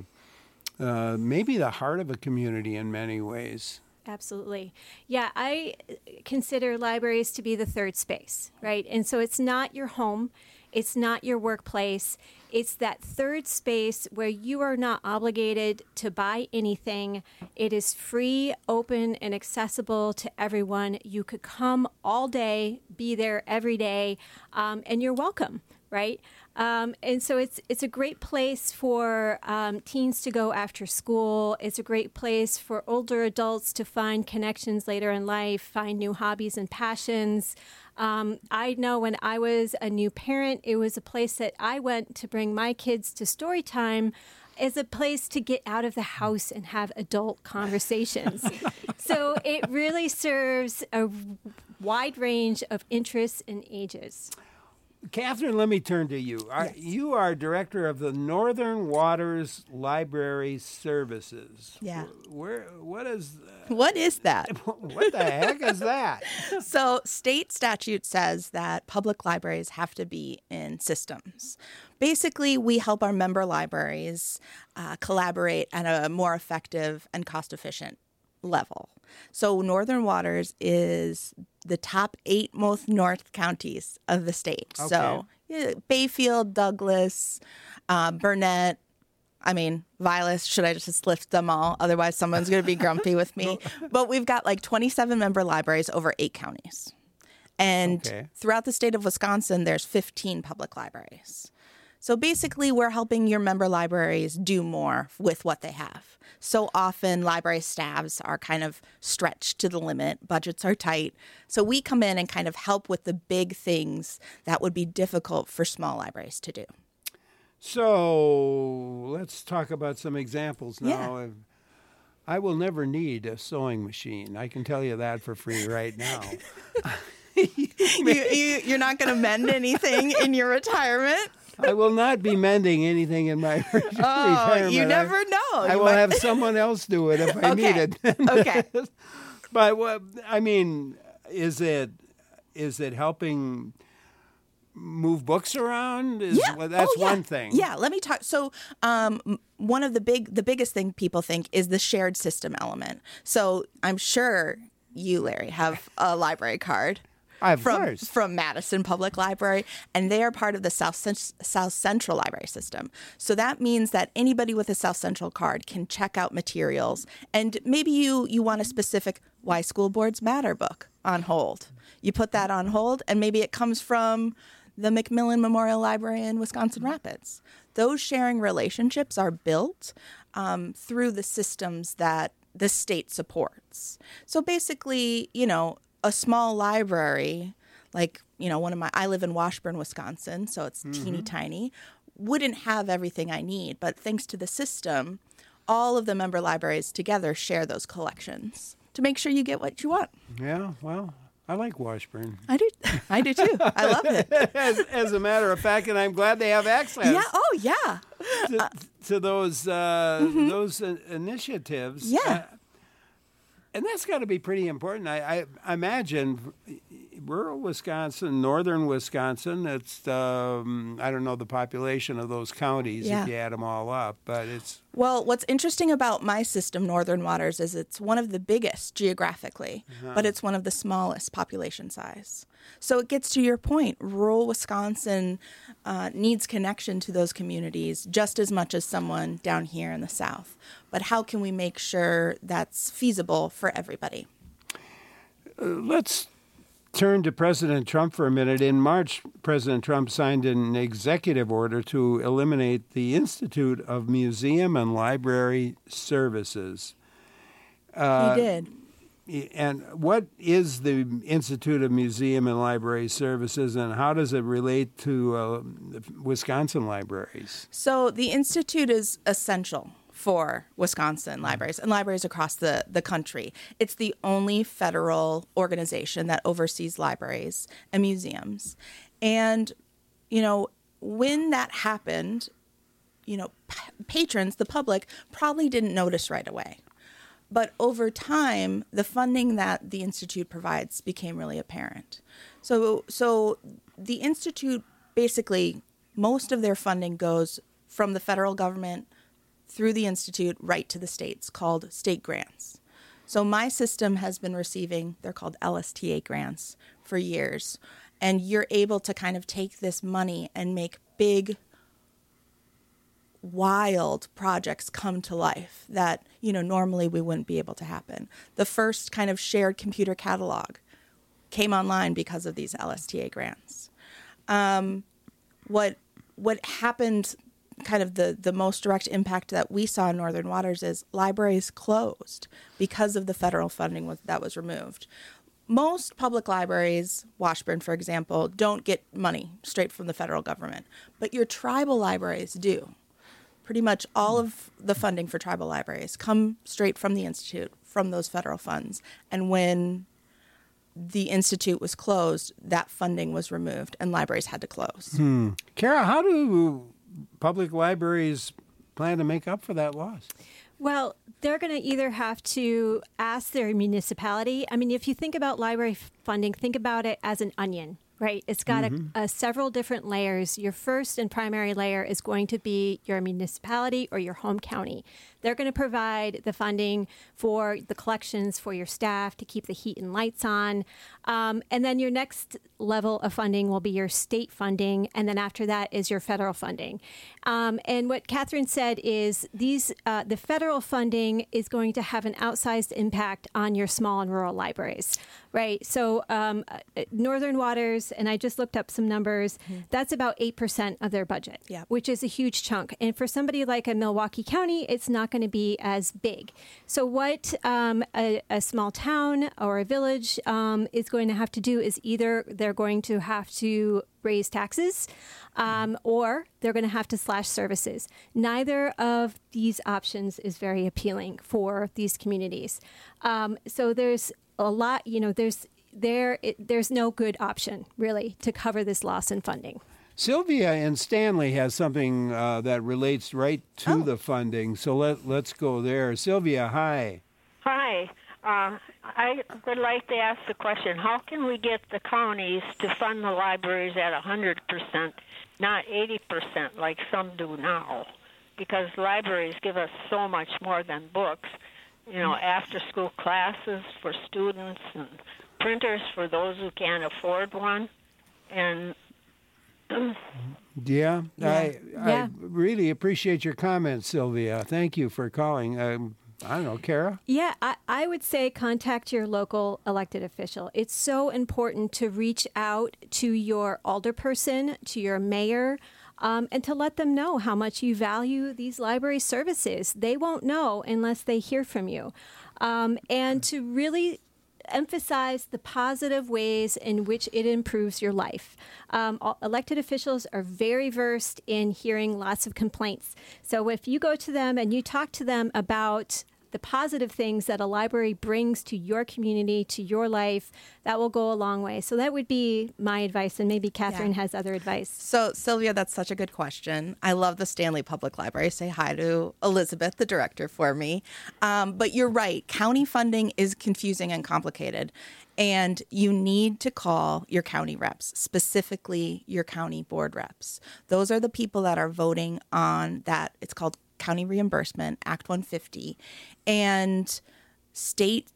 uh, maybe the heart of a community in many ways. Absolutely. Yeah, I consider libraries to be the third space, right? And so it's not your home. It's not your workplace. It's that third space where you are not obligated to buy anything. It is free, open, and accessible to everyone. You could come all day, be there every day, um, and you're welcome, right? Um, and so it's it's a great place for um, teens to go after school. It's a great place for older adults to find connections later in life, find new hobbies and passions. Um, I know when I was a new parent, it was a place that I went to bring my kids to story time as a place to get out of the house and have adult conversations. So it really serves a wide range of interests and ages. Catherine, let me turn to you. Are, Yes. You are director of the Northern Waters Library Services. Yeah. Where? What is? What is that? What the heck is that? So, state statute says that public libraries have to be in systems. Basically, we help our member libraries uh, collaborate at a more effective and cost-efficient level. So, Northern Waters is the top eight most north counties of the state. Okay. So, yeah, Bayfield, Douglas, uh, Burnett. I mean, Vilas, should I just list them all? Otherwise, someone's going to be grumpy with me. But we've got like twenty-seven member libraries over eight counties. And Okay. throughout the state of Wisconsin, there's fifteen public libraries. So basically, we're helping your member libraries do more with what they have. So often, library staffs are kind of stretched to the limit. Budgets are tight. So we come in and kind of help with the big things that would be difficult for small libraries to do. So let's talk about some examples now. Yeah. I will never need a sewing machine. I can tell you that for free right now. you, you, you're not going to mend anything in your retirement? I will not be mending anything in my Oh, retirement. you never I, know. I You will might- have someone else do it if I Okay. need it. Okay. But what I mean, is it is it helping move books around? Is, Yeah. well, that's Oh, yeah. one thing. Yeah, let me talk. So, um, m- one of the big, the biggest thing people think is the shared system element. So, I'm sure you, Larry, have a library card. Of from, course. From Madison Public Library, and they are part of the South Cent- South Central Library System. So that means that anybody with a South Central card can check out materials, and maybe you you want a specific Why School Boards Matter book on hold. You put that on hold, and maybe it comes from the Macmillan Memorial Library in Wisconsin Rapids. Those sharing relationships are built um, through the systems that the state supports. So basically, you know, a small library, like, you know, one of my, I live in Washburn, Wisconsin, so it's Mm-hmm. teeny tiny, wouldn't have everything I need. But thanks to the system, all of the member libraries together share those collections to make sure you get what you want. Yeah, well, I like Washburn. I do. I do too. I love it. as, as a matter of fact, and I'm glad they have access Yeah. Oh, yeah. to, to those uh, those uh, initiatives. Yeah. Uh, and that's got to be pretty important. I, I, I imagine rural Wisconsin, northern Wisconsin, it's, um, I don't know the population of those counties Yeah. if you add them all up, but it's... Well, what's interesting about my system, Northern Waters, is it's one of the biggest geographically, but it's one of the smallest population size. So it gets to your point. Rural Wisconsin uh, needs connection to those communities just as much as someone down here in the South. But how can we make sure that's feasible for everybody? Uh, let's turn to President Trump for a minute. In March, President Trump signed an executive order to eliminate the Institute of Museum and Library Services. Uh, he did. And what is the Institute of Museum and Library Services, and how does it relate to uh, Wisconsin libraries? So the Institute is essential for Wisconsin libraries and libraries across the, the country. It's the only federal organization that oversees libraries and museums. And, you know, when that happened, you know, p- patrons, the public, probably didn't notice right away. But over time, the funding that the Institute provides became really apparent. So, so the Institute, basically, most of their funding goes from the federal government through the Institute right to the states, called state grants. So my system has been receiving, they're called L S T A grants, for years. And you're able to kind of take this money and make big, wild projects come to life that, you know, normally we wouldn't be able to happen. The first kind of shared computer catalog came online because of these L S T A grants. Um, what what happened, kind of the, the most direct impact that we saw in Northern Waters is libraries closed because of the federal funding was, that was removed. Most public libraries, Washburn, for example, don't get money straight from the federal government, but your tribal libraries do. Pretty much all of the funding for tribal libraries come straight from the Institute, from those federal funds. And when the Institute was closed, that funding was removed and libraries had to close. Hmm. Kara, how do public libraries plan to make up for that loss? Well, they're going to either have to ask their municipality. I mean, if you think about library funding, think about it as an onion, right? It's got mm-hmm. a, a several different layers. Your first and primary layer is going to be your municipality or your home county. They're going to provide the funding for the collections for your staff to keep the heat and lights on. Um, and then your next level of funding will be your state funding. And then after that is your federal funding. Um, and what Catherine said is these uh, the federal funding is going to have an outsized impact on your small and rural libraries, right? So um, Northern Waters, and I just looked up some numbers, mm-hmm. that's about eight percent of their budget, yeah. which is a huge chunk. And for somebody like a Milwaukee County, it's not going to be as big. So what um, a, a small town or a village um, is going to have to do is either they're going to have to raise taxes um, or they're going to have to slash services. Neither of these options is very appealing for these communities. Um, so there's a lot, you know, there's there it, there's no good option really to cover this loss in funding. Sylvia in Stanley has something uh, that relates right to oh. the funding, so let, let's go there. Sylvia, hi. Hi. Uh, I would like to ask the question, how can we get the counties to fund the libraries at one hundred percent, not eighty percent like some do now? Because libraries give us so much more than books. You know, after-school classes for students and printers for those who can't afford one. And yeah, yeah. I, yeah. I really appreciate your comments, Sylvia. Thank you for calling. Um, I don't know, Kara? Yeah, I, I would say contact your local elected official. It's so important to reach out to your alderperson, to your mayor, um, and to let them know how much you value these library services. They won't know unless they hear from you. Um, and to really emphasize the positive ways in which it improves your life. Um, elected officials are very versed in hearing lots of complaints. So if you go to them and you talk to them about the positive things that a library brings to your community, to your life, that will go a long way. So that would be my advice, and maybe Catherine yeah. has other advice. So, Sylvia, that's such a good question. I love the Stanley Public Library. Say hi to Elizabeth, the director, for me. Um, but you're right. County funding is confusing and complicated, and you need to call your county reps, specifically your county board reps. Those are the people that are voting on that. It's called County Reimbursement, Act one fifty, and state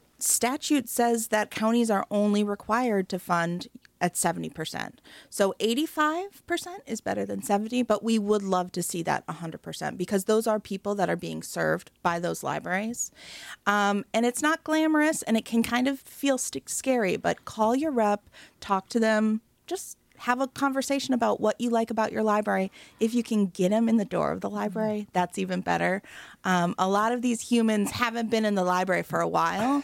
statute says that counties are only required to fund at seventy percent. So eighty-five percent is better than seventy, but we would love to see that one hundred percent because those are people that are being served by those libraries. Um, and it's not glamorous and it can kind of feel st- scary, but call your rep, talk to them, just have a conversation about what you like about your library. If you can get them in the door of the library, that's even better. Um, a lot of these humans haven't been in the library for a while,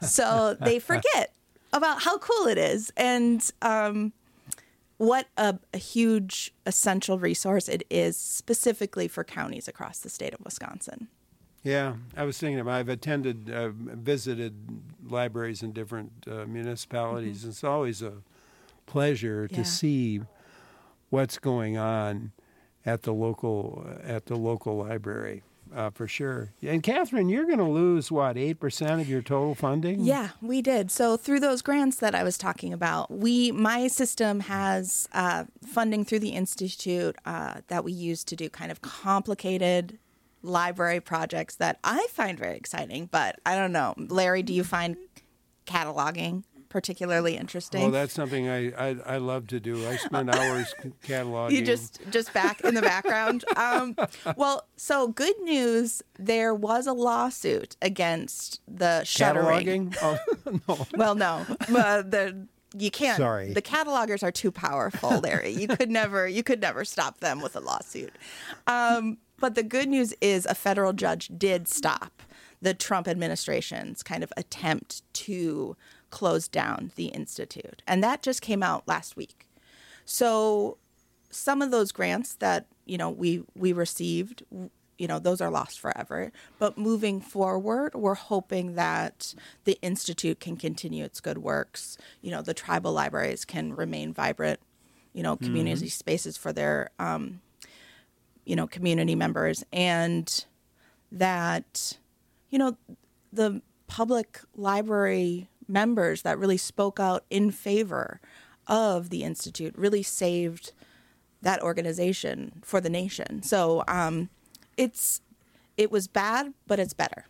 so they forget about how cool it is and um, what a, a huge essential resource it is specifically for counties across the state of Wisconsin. Yeah, I was thinking about I've attended, uh, visited libraries in different uh, municipalities. Mm-hmm. It's always a pleasure to yeah. see what's going on at the local at the local library, uh, for sure. And Catherine, you're going to lose what eight percent of your total funding? Yeah, we did. So through those grants that I was talking about, we my system has uh, funding through the Institute uh, that we use to do kind of complicated library projects that I find very exciting. But I don't know, Larry, do you find cataloging particularly interesting. Oh, that's something I, I, I love to do. I spend hours cataloging. You just just back in the background. Um, well, so good news. There was a lawsuit against the shuttering. Cataloging? Oh, no. Well, no, uh, the you can't. Sorry. The catalogers are too powerful, Larry. You could never you could never stop them with a lawsuit. Um, but the good news is a federal judge did stop the Trump administration's kind of attempt to close down the Institute. And that just came out last week. So some of those grants that, you know, we, we received, you know, those are lost forever. But moving forward, we're hoping that the Institute can continue its good works. You know, the tribal libraries can remain vibrant, you know, community mm-hmm. spaces for their, um, you know, community members. And that, you know, the public library members that really spoke out in favor of the Institute really saved that organization for the nation. So um, it's it was bad, but it's better.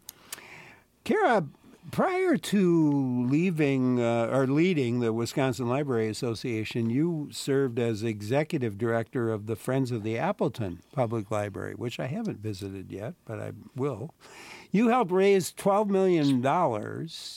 Kara, prior to leaving uh, or leading the Wisconsin Library Association, you served as executive director of the Friends of the Appleton Public Library, which I haven't visited yet, but I will. You helped raise twelve million dollars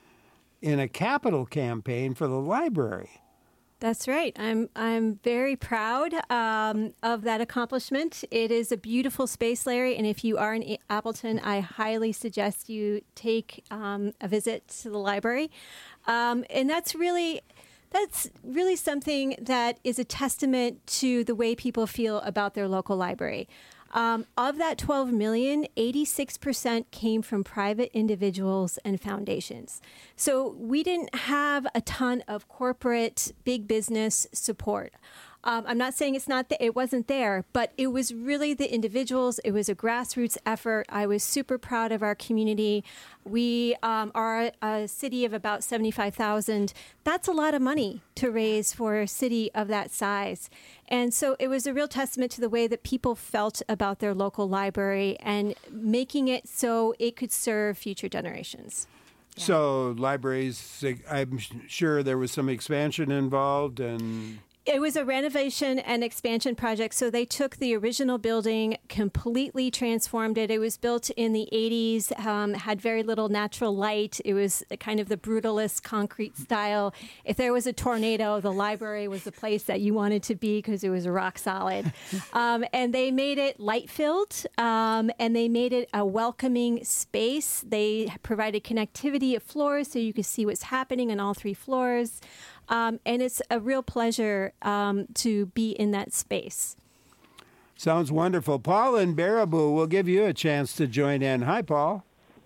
in a capital campaign for the library. That's right. I'm I'm very proud um, of that accomplishment. It is a beautiful space, Larry, and if you are in Appleton, I highly suggest you take um, a visit to the library. Um, and that's really that's really something that is a testament to the way people feel about their local library. Um, of that twelve million dollars, eighty-six percent came from private individuals and foundations. So we didn't have a ton of corporate big business support. Um, I'm not saying it's not that it wasn't there, but it was really the individuals. It was a grassroots effort. I was super proud of our community. We um, are a city of about seventy-five thousand. That's a lot of money to raise for a city of that size. And so it was a real testament to the way that people felt about their local library and making it so it could serve future generations. Yeah. So libraries, I'm sure there was some expansion involved and... It was a renovation and expansion project. So they took the original building, completely transformed it. It was built in the eighties, um, had very little natural light. It was kind of the brutalist concrete style. If there was a tornado, the library was the place that you wanted to be because it was rock solid. Um, and they made it light-filled, um, and they made it a welcoming space. They provided connectivity of floors so you could see what's happening on all three floors. Um, and it's a real pleasure um, to be in that space. Sounds wonderful. Paul in Baraboo will give you a chance to join in. Hi, Paul.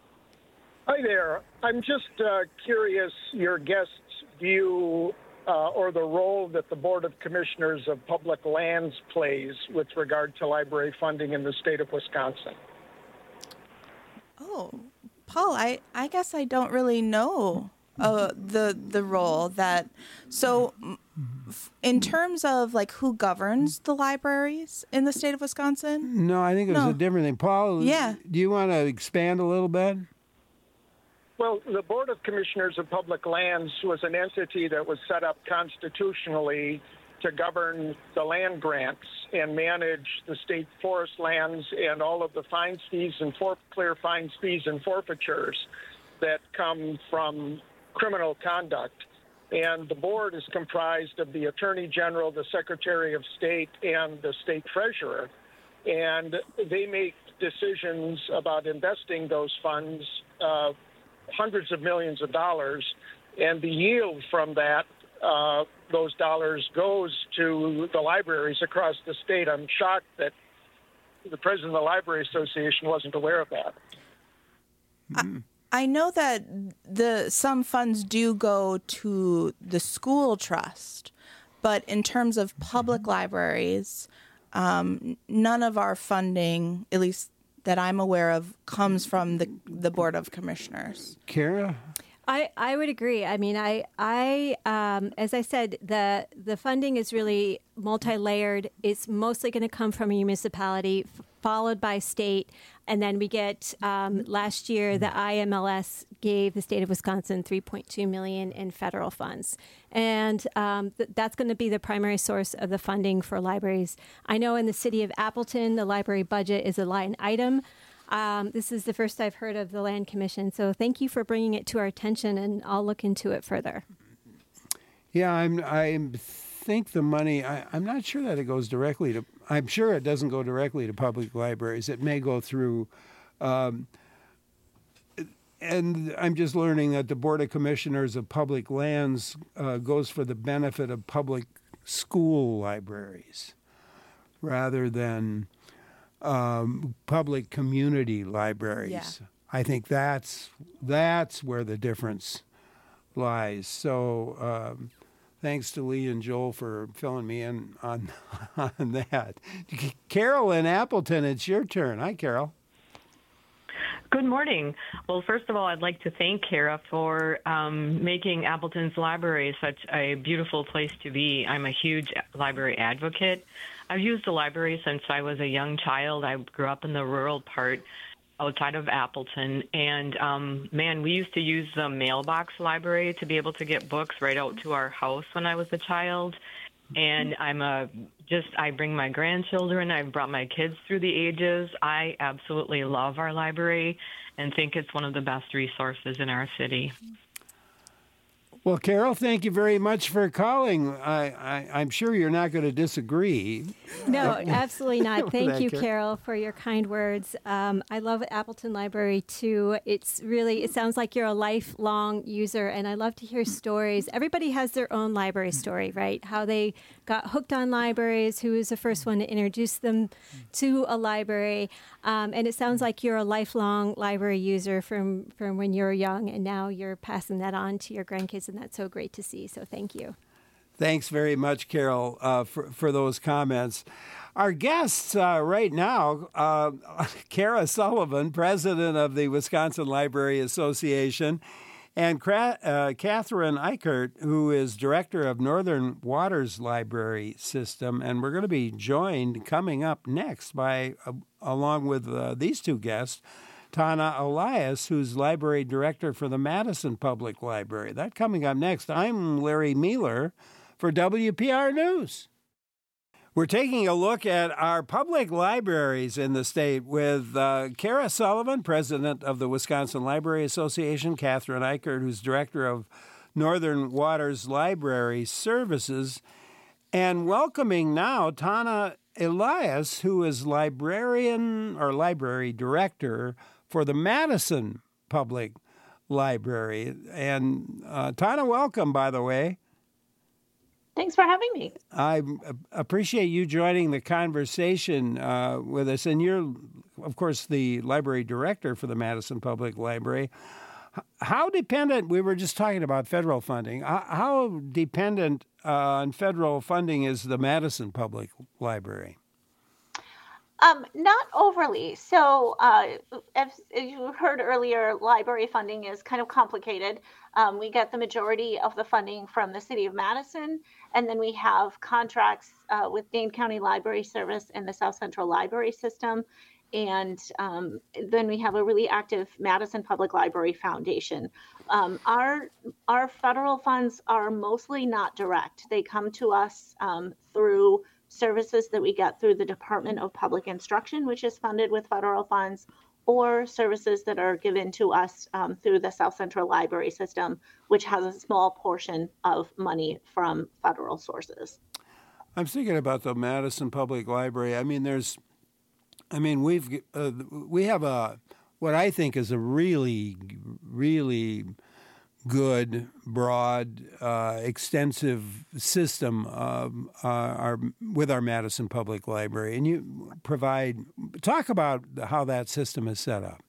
Hi there. I'm just uh, curious your guest's view uh, or the role that the Board of Commissioners of Public Lands plays with regard to library funding in the state of Wisconsin. Oh, Paul, I, I guess I don't really know. Uh, the the role that so f- in terms of like who governs the libraries in the state of Wisconsin? No, I think it was no. a different thing. Paul, yeah. do you want to expand a little bit? Well, the Board of Commissioners of Public Lands was an entity that was set up constitutionally to govern the land grants and manage the state forest lands and all of the fines, fees, and for- clear fines, fees, and forfeitures that come from criminal conduct. And the board is comprised of the Attorney General, the Secretary of State, and the State Treasurer. And they make decisions about investing those funds, uh, hundreds of millions of dollars, and the yield from that, uh, those dollars goes to the libraries across the state. I'm shocked that the president of the Library Association wasn't aware of that. I- I know that the some funds do go to the school trust, but in terms of public libraries, um, none of our funding, at least that I'm aware of, comes from the the Board of Commissioners. Kara? I, I would agree. I mean, I, I um, as I said, the the funding is really multi-layered. It's mostly going to come from a municipality. followed by state. And then we get, um, last year, the I M L S gave the state of Wisconsin three point two million dollars in federal funds. And um, th- that's going to be the primary source of the funding for libraries. I know in the city of Appleton, the library budget is a line item. Um, this is the first I've heard of the Land Commission. So thank you for bringing it to our attention, and I'll look into it further. Yeah, I'm, I think the money, I, I'm not sure that it goes directly to, I'm sure it doesn't go directly to public libraries. It may go through, um, and I'm just learning that the Board of Commissioners of Public Lands uh, goes for the benefit of public school libraries rather than um, public community libraries. Yeah. I think that's that's where the difference lies. So um, thanks to Lee and Joel for filling me in on on that. Carol in Appleton, it's your turn. Hi, Carol. Good morning. Well, first of all, I'd like to thank Kara for um, making Appleton's library such a beautiful place to be. I'm a huge library advocate. I've used the library since I was a young child. I grew up in the rural part outside of Appleton, and um, man, we used to use the mailbox library to be able to get books right out to our house when I was a child. And I'm a just I bring my grandchildren. I've brought my kids through the ages. I absolutely love our library and think it's one of the best resources in our city. Well, Carol, thank you very much for calling. I, I, I'm sure you're not going to disagree. No, absolutely not. Thank that, you, Carol. Carol, for your kind words. Um, I love Appleton Library, too. It's really, it sounds like you're a lifelong user, and I love to hear stories. Everybody has their own library story, right? How they got hooked on libraries, who was the first one to introduce them to a library. Um, and it sounds like you're a lifelong library user from, from when you were young, and now you're passing that on to your grandkids, and that's so great to see. So thank you. Thanks very much, Carol, uh, for, for those comments. Our guests uh, right now, uh, Kara Sullivan, president of the Wisconsin Library Association, and uh, Catherine Eichert, who is director of Northern Waters Library System. And we're going to be joined coming up next by, uh, along with uh, these two guests, Tana Elias, who's library director for the Madison Public Library. That coming up next. I'm Larry Mealer for W P R News. We're taking a look at our public libraries in the state with uh, Kara Sullivan, president of the Wisconsin Library Association, Catherine Eichert, who's director of Northern Waters Library Services, and welcoming now Tana Elias, who is librarian or library director for the Madison Public Library. And uh, Tana, welcome, by the way. Thanks for having me. I appreciate you joining the conversation uh, with us. And you're, of course, the library director for the Madison Public Library. How dependent, we were just talking about federal funding, how dependent uh, on federal funding is the Madison Public Library? Um, not overly. So, uh, as, as you heard earlier, library funding is kind of complicated. Um, we get the majority of the funding from the city of Madison, and then we have contracts uh, with Dane County Library Service and the South Central Library System. And um, then we have a really active Madison Public Library Foundation. Um, our, our federal funds are mostly not direct. They come to us um, through services that we get through the Department of Public Instruction, which is funded with federal funds, or services that are given to us um, through the South Central Library System, which has a small portion of money from federal sources. I'm thinking about the Madison Public Library. I mean, there's, I mean, we've, uh, we have a, what I think is a really, really good, broad, uh, extensive system um, uh, our, with our Madison Public Library. And you provide, talk about how that system is set up.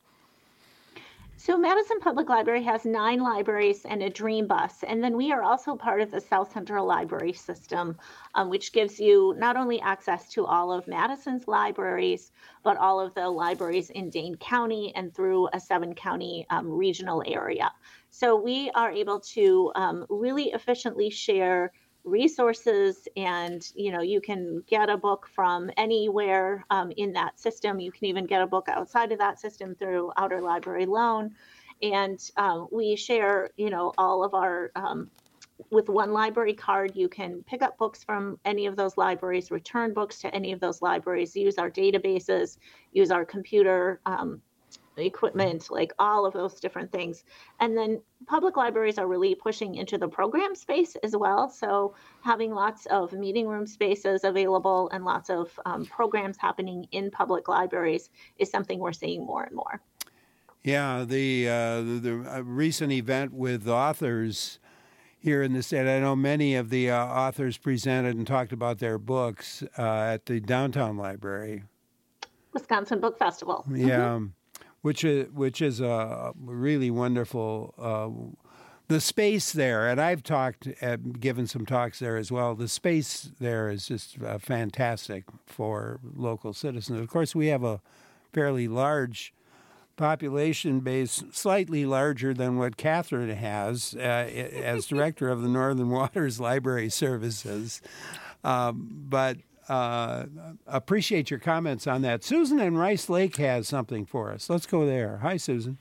So Madison Public Library has nine libraries and a Dream Bus. And then we are also part of the South Central Library System, um, which gives you not only access to all of Madison's libraries, but all of the libraries in Dane County and through a seven county um, regional area. So we are able to um, really efficiently share resources, and you know you can get a book from anywhere um, in that system. You can even get a book outside of that system through Outer Library Loan, and um, we share you know all of our um, with one library card. You can pick up books from any of those libraries, return books to any of those libraries, use our databases, use our computer um, equipment, like all of those different things. And then public libraries are really pushing into the program space as well. So having lots of meeting room spaces available and lots of um, programs happening in public libraries is something we're seeing more and more. Yeah, the, uh, the, the recent event with authors here in the state. I know many of the uh, authors presented and talked about their books uh, at the downtown library. Wisconsin Book Festival. Yeah, Mm-hmm. which is which is a really wonderful. Uh, the space there, and I've talked, uh, given some talks there as well. The space there is just uh, fantastic for local citizens. Of course, we have a fairly large population base, slightly larger than what Catherine has uh, as director of the Northern Waters Library Services. Um, but uh, appreciate your comments on that. Susan in Rice Lake has something for us. Let's go there. Hi, Susan.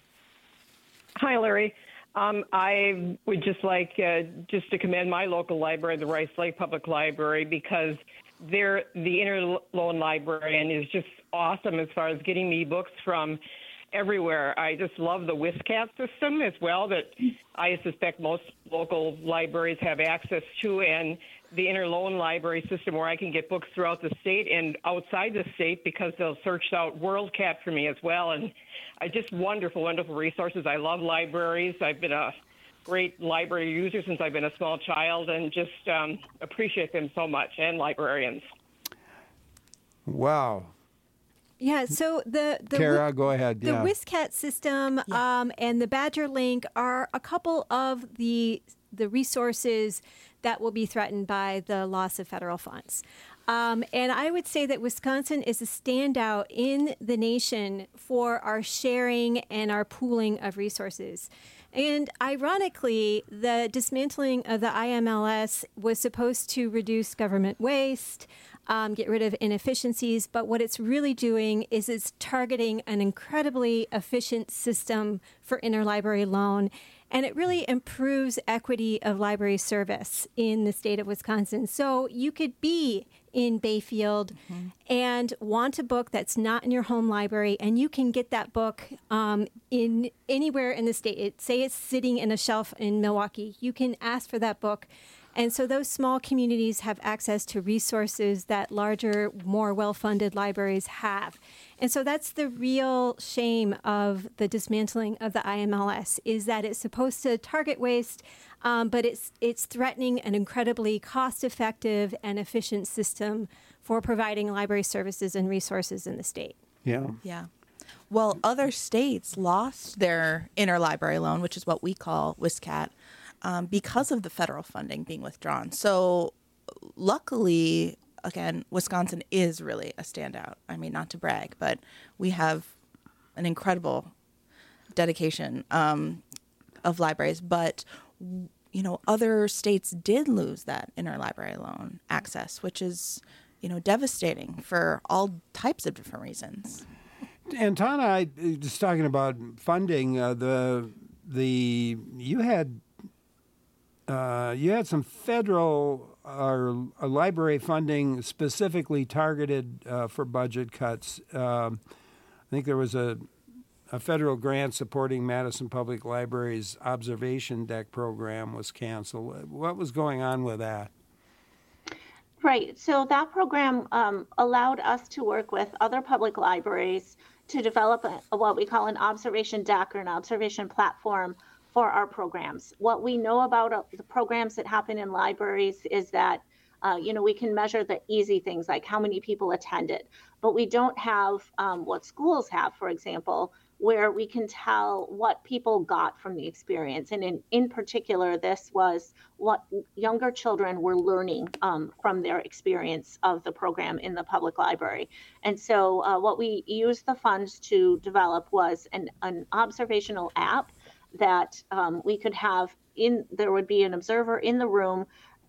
Hi, Larry. Um, I would just like uh, just to commend my local library, the Rice Lake Public Library, because they're the interloan librarian is just awesome as far as getting me books from everywhere. I just love the WisCat system as well that I suspect most local libraries have access to, and the interloan library system where I can get books throughout the state and outside the state because they'll search out WorldCat for me as well. And I just wonderful, wonderful resources. I love libraries. I've been a great library user since I've been a small child, and just um, appreciate them so much, and librarians. Wow. Yeah, so the the Kara, go ahead. The yeah. WisCat system um, and the Badger Link are a couple of the the resources that will be threatened by the loss of federal funds. Um, and I would say that Wisconsin is a standout in the nation for our sharing and our pooling of resources. And ironically, the dismantling of the I M L S was supposed to reduce government waste, um, get rid of inefficiencies, but what it's really doing is it's targeting an incredibly efficient system for interlibrary loan, and it really improves equity of library service in the state of Wisconsin. So you could be in Bayfield mm-hmm. and want a book that's not in your home library, and you can get that book um, in anywhere in the state. It, say it's sitting in a shelf in Milwaukee. You can ask for that book. And so those small communities have access to resources that larger, more well-funded libraries have. And so that's the real shame of the dismantling of the I M L S, is that it's supposed to target waste, um, but it's it's threatening an incredibly cost-effective and efficient system for providing library services and resources in the state. Yeah. Yeah. Well, other states lost their interlibrary loan, which is what we call WisCat, um, because of the federal funding being withdrawn. So luckily, again, Wisconsin is really a standout. I mean, not to brag, but we have an incredible dedication um, of libraries. But, you know, other states did lose that interlibrary loan access, which is, you know, devastating for all types of different reasons. And Tana, I just talking about funding. Uh, the the you had uh, you had some federal or uh, library funding specifically targeted uh, for budget cuts. Um, I think there was a a federal grant supporting Madison Public Library's observation deck program was canceled. What was going on with that? Right. So that program um, allowed us to work with other public libraries to develop a, a, what we call an observation deck or an observation platform for our programs. What we know about uh, the programs that happen in libraries is that, uh, you know, we can measure the easy things like how many people attended, but we don't have um, what schools have, for example, where we can tell what people got from the experience. And in, in particular, this was what younger children were learning um, from their experience of the program in the public library. And so uh, what we used the funds to develop was an, an observational app that um, we could have in, there would be an observer in the room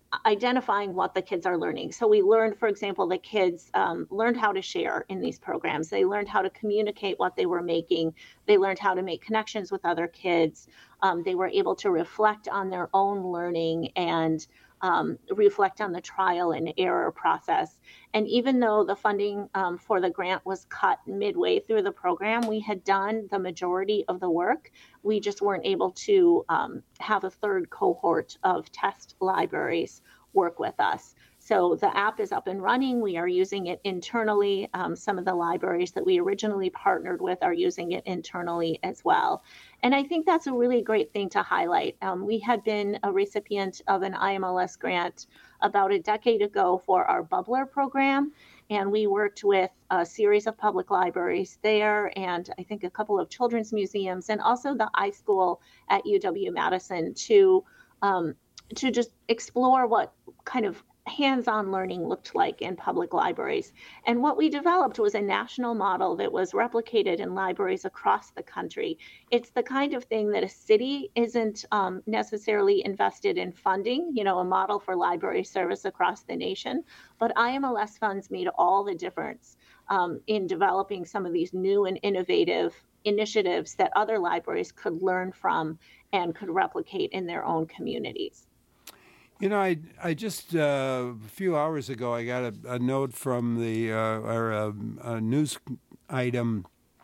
identifying what the kids are learning. So we learned, for example, the kids um, learned how to share in these programs. They learned how to communicate what they were making. They learned how to make connections with other kids. Um, they were able to reflect on their own learning and um, reflect on the trial and error process. And even though the funding um, for the grant was cut midway through the program, we had done the majority of the work. We just weren't able to um, have a third cohort of test libraries work with us. So the app is up and running. We are using it internally. Um, some of the libraries that we originally partnered with are using it internally as well. And I think that's a really great thing to highlight. Um, we had been a recipient of an I M L S grant about a decade ago for our Bubbler program. And we worked with a series of public libraries there, and I think a couple of children's museums, and also the iSchool at U W Madison to um, to just explore what kind of hands-on learning looked like in public libraries. And what we developed was a national model that was replicated in libraries across the country. It's the kind of thing that a city isn't um, necessarily invested in funding, you know, a model for library service across the nation, but I M L S funds made all the difference um, in developing some of these new and innovative initiatives that other libraries could learn from and could replicate in their own communities. You know, I I just uh, a few hours ago I got a, a note from the uh, or a, a news item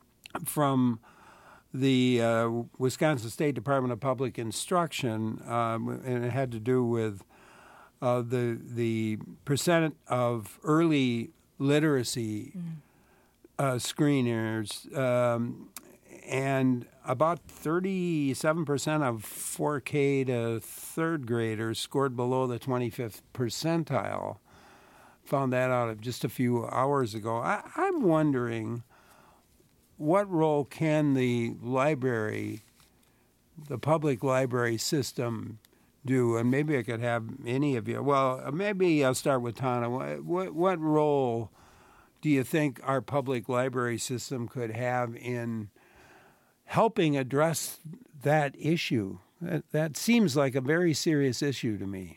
from the uh, Wisconsin State Department of Public Instruction, um, and it had to do with uh, the the percent of early literacy mm. uh, screeners. Um, And about thirty-seven percent of four K to third graders scored below the twenty-fifth percentile. Found that out just a few hours ago. I, I'm wondering, what role can the library, the public library system, do? And maybe I could have any of you. Well, maybe I'll start with Tana. What, what, what role do you think our public library system could have in helping address that issue? That, that seems like a very serious issue to me.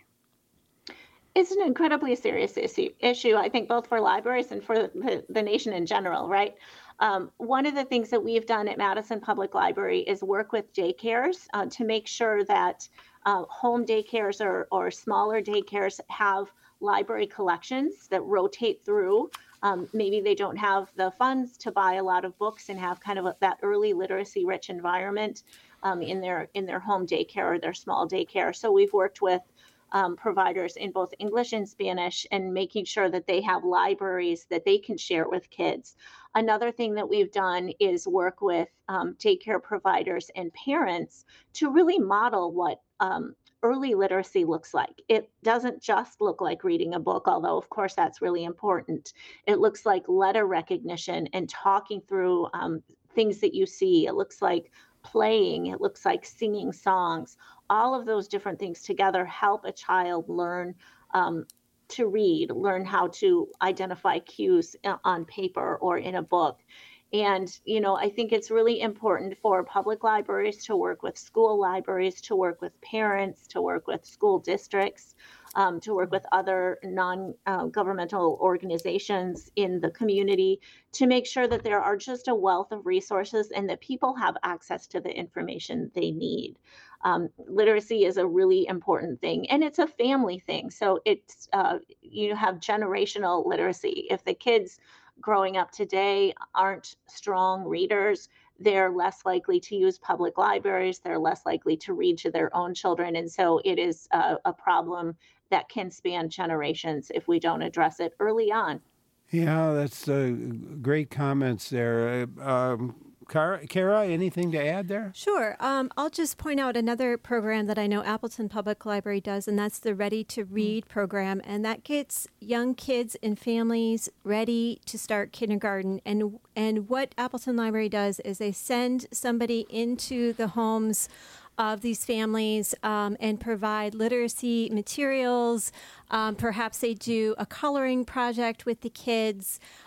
It's an incredibly serious issue, issue I think, both for libraries and for the, the nation in general, right? Um, one of the things that we've done at Madison Public Library is work with daycares uh, to make sure that uh, home daycares or, or smaller daycares have library collections that rotate through. Um, maybe they don't have the funds to buy a lot of books and have kind of a, that early literacy rich environment um, in their in their home daycare or their small daycare. So we've worked with um, providers in both English and Spanish and making sure that they have libraries that they can share with kids. Another thing that we've done is work with um, daycare providers and parents to really model what um, early literacy looks like. It doesn't just look like reading a book, although of course that's really important. It looks like letter recognition and talking through um, things that you see. It looks like playing. It looks like singing songs. All of those different things together help a child learn um, to read, learn how to identify cues on paper or in a book. And, you know, I think it's really important for public libraries to work with school libraries, to work with parents, to work with school districts, um, to work with other non-governmental uh, organizations in the community to make sure that there are just a wealth of resources and that people have access to the information they need. Um, literacy is a really important thing, and it's a family thing. So it's uh, you have generational literacy. If the kids growing up today aren't strong readers, they're less likely to use public libraries. They're less likely to read to their own children. And so it is a, a problem that can span generations if we don't address it early on. Yeah, that's uh, great comments there. Uh, um, Kara, Kara, anything to add there? Sure. Um, I'll just point out another program that I know Appleton Public Library does, and that's the Ready to Read program. And that gets young kids and families ready to start kindergarten. And, and what Appleton Library does is they send somebody into the homes of these families um, and provide literacy materials. Um, perhaps they do a coloring project with the kids.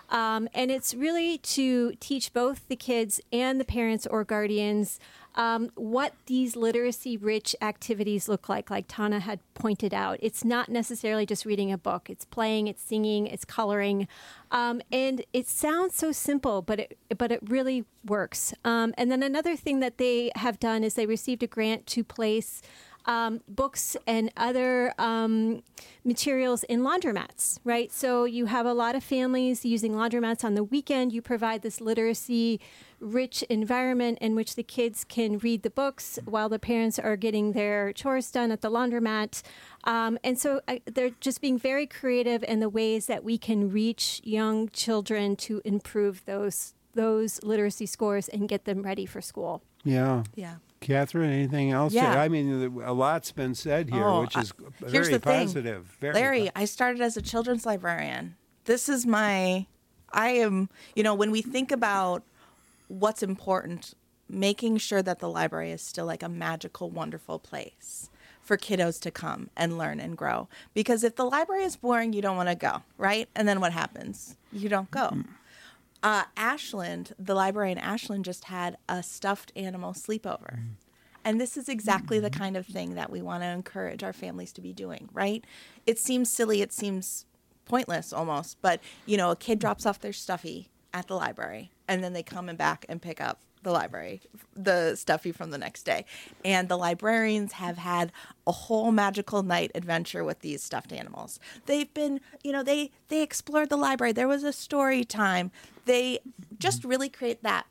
Um, and it's really to teach both the kids and the parents or guardians um, what these literacy-rich activities look like, like Tana had pointed out. It's not necessarily just reading a book. It's playing, it's singing, it's coloring. Um, and it sounds so simple, but it, but it really works. Um, and then another thing that they have done is they received a grant to place Um, books and other um, materials in laundromats, right? So you have a lot of families using laundromats on the weekend. You provide this literacy-rich environment in which the kids can read the books while the parents are getting their chores done at the laundromat. Um, and so uh, they're just being very creative in the ways that we can reach young children to improve those those literacy scores and get them ready for school. Yeah. Yeah. Catherine, anything else? Yeah. I mean, a lot's been said here, Oh, which is uh, here's very the thing. positive. Very Larry, po- I started as a children's librarian. This is my, I am, you know, when we think about what's important, making sure that the library is still like a magical, wonderful place for kiddos to come and learn and grow. Because if the library is boring, you don't want to go, right? And then what happens? You don't go. Uh, Ashland, the library in Ashland just had a stuffed animal sleepover. And this is exactly the kind of thing that we want to encourage our families to be doing, right? It seems silly, it seems pointless almost, but, you know, a kid drops off their stuffy at the library, and then they come and back and pick up the library, the stuffy from the next day. And the librarians have had a whole magical night adventure with these stuffed animals. They've been, you know, they, they explored the library. There was a story time. They just really create that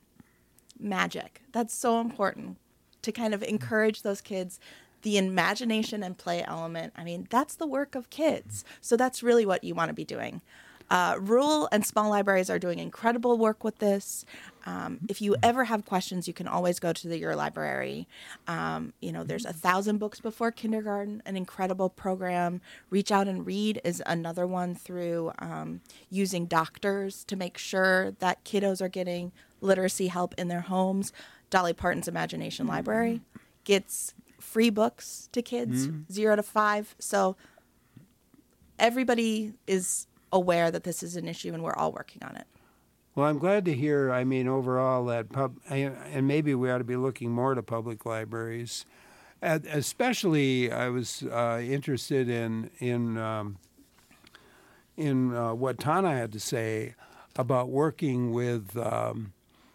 magic. That's so important to kind of encourage those kids, the imagination and play element. I mean, that's the work of kids. So that's really what you want to be doing. Uh, rural and small libraries are doing incredible work with this. Um, if you ever have questions, you can always go to the, your library. Um, you know, there's a thousand books before kindergarten, an incredible program. Reach Out and Read is another one through um, using doctors to make sure that kiddos are getting literacy help in their homes. Dolly Parton's Imagination Library gets free books to kids, mm-hmm. zero to five. So everybody is aware that this is an issue and we're all working on it. Well, I'm glad to hear, I mean, overall that, pub, and maybe we ought to be looking more to public libraries. Especially, I was uh, interested in in um, in uh, what Tana had to say about working with um,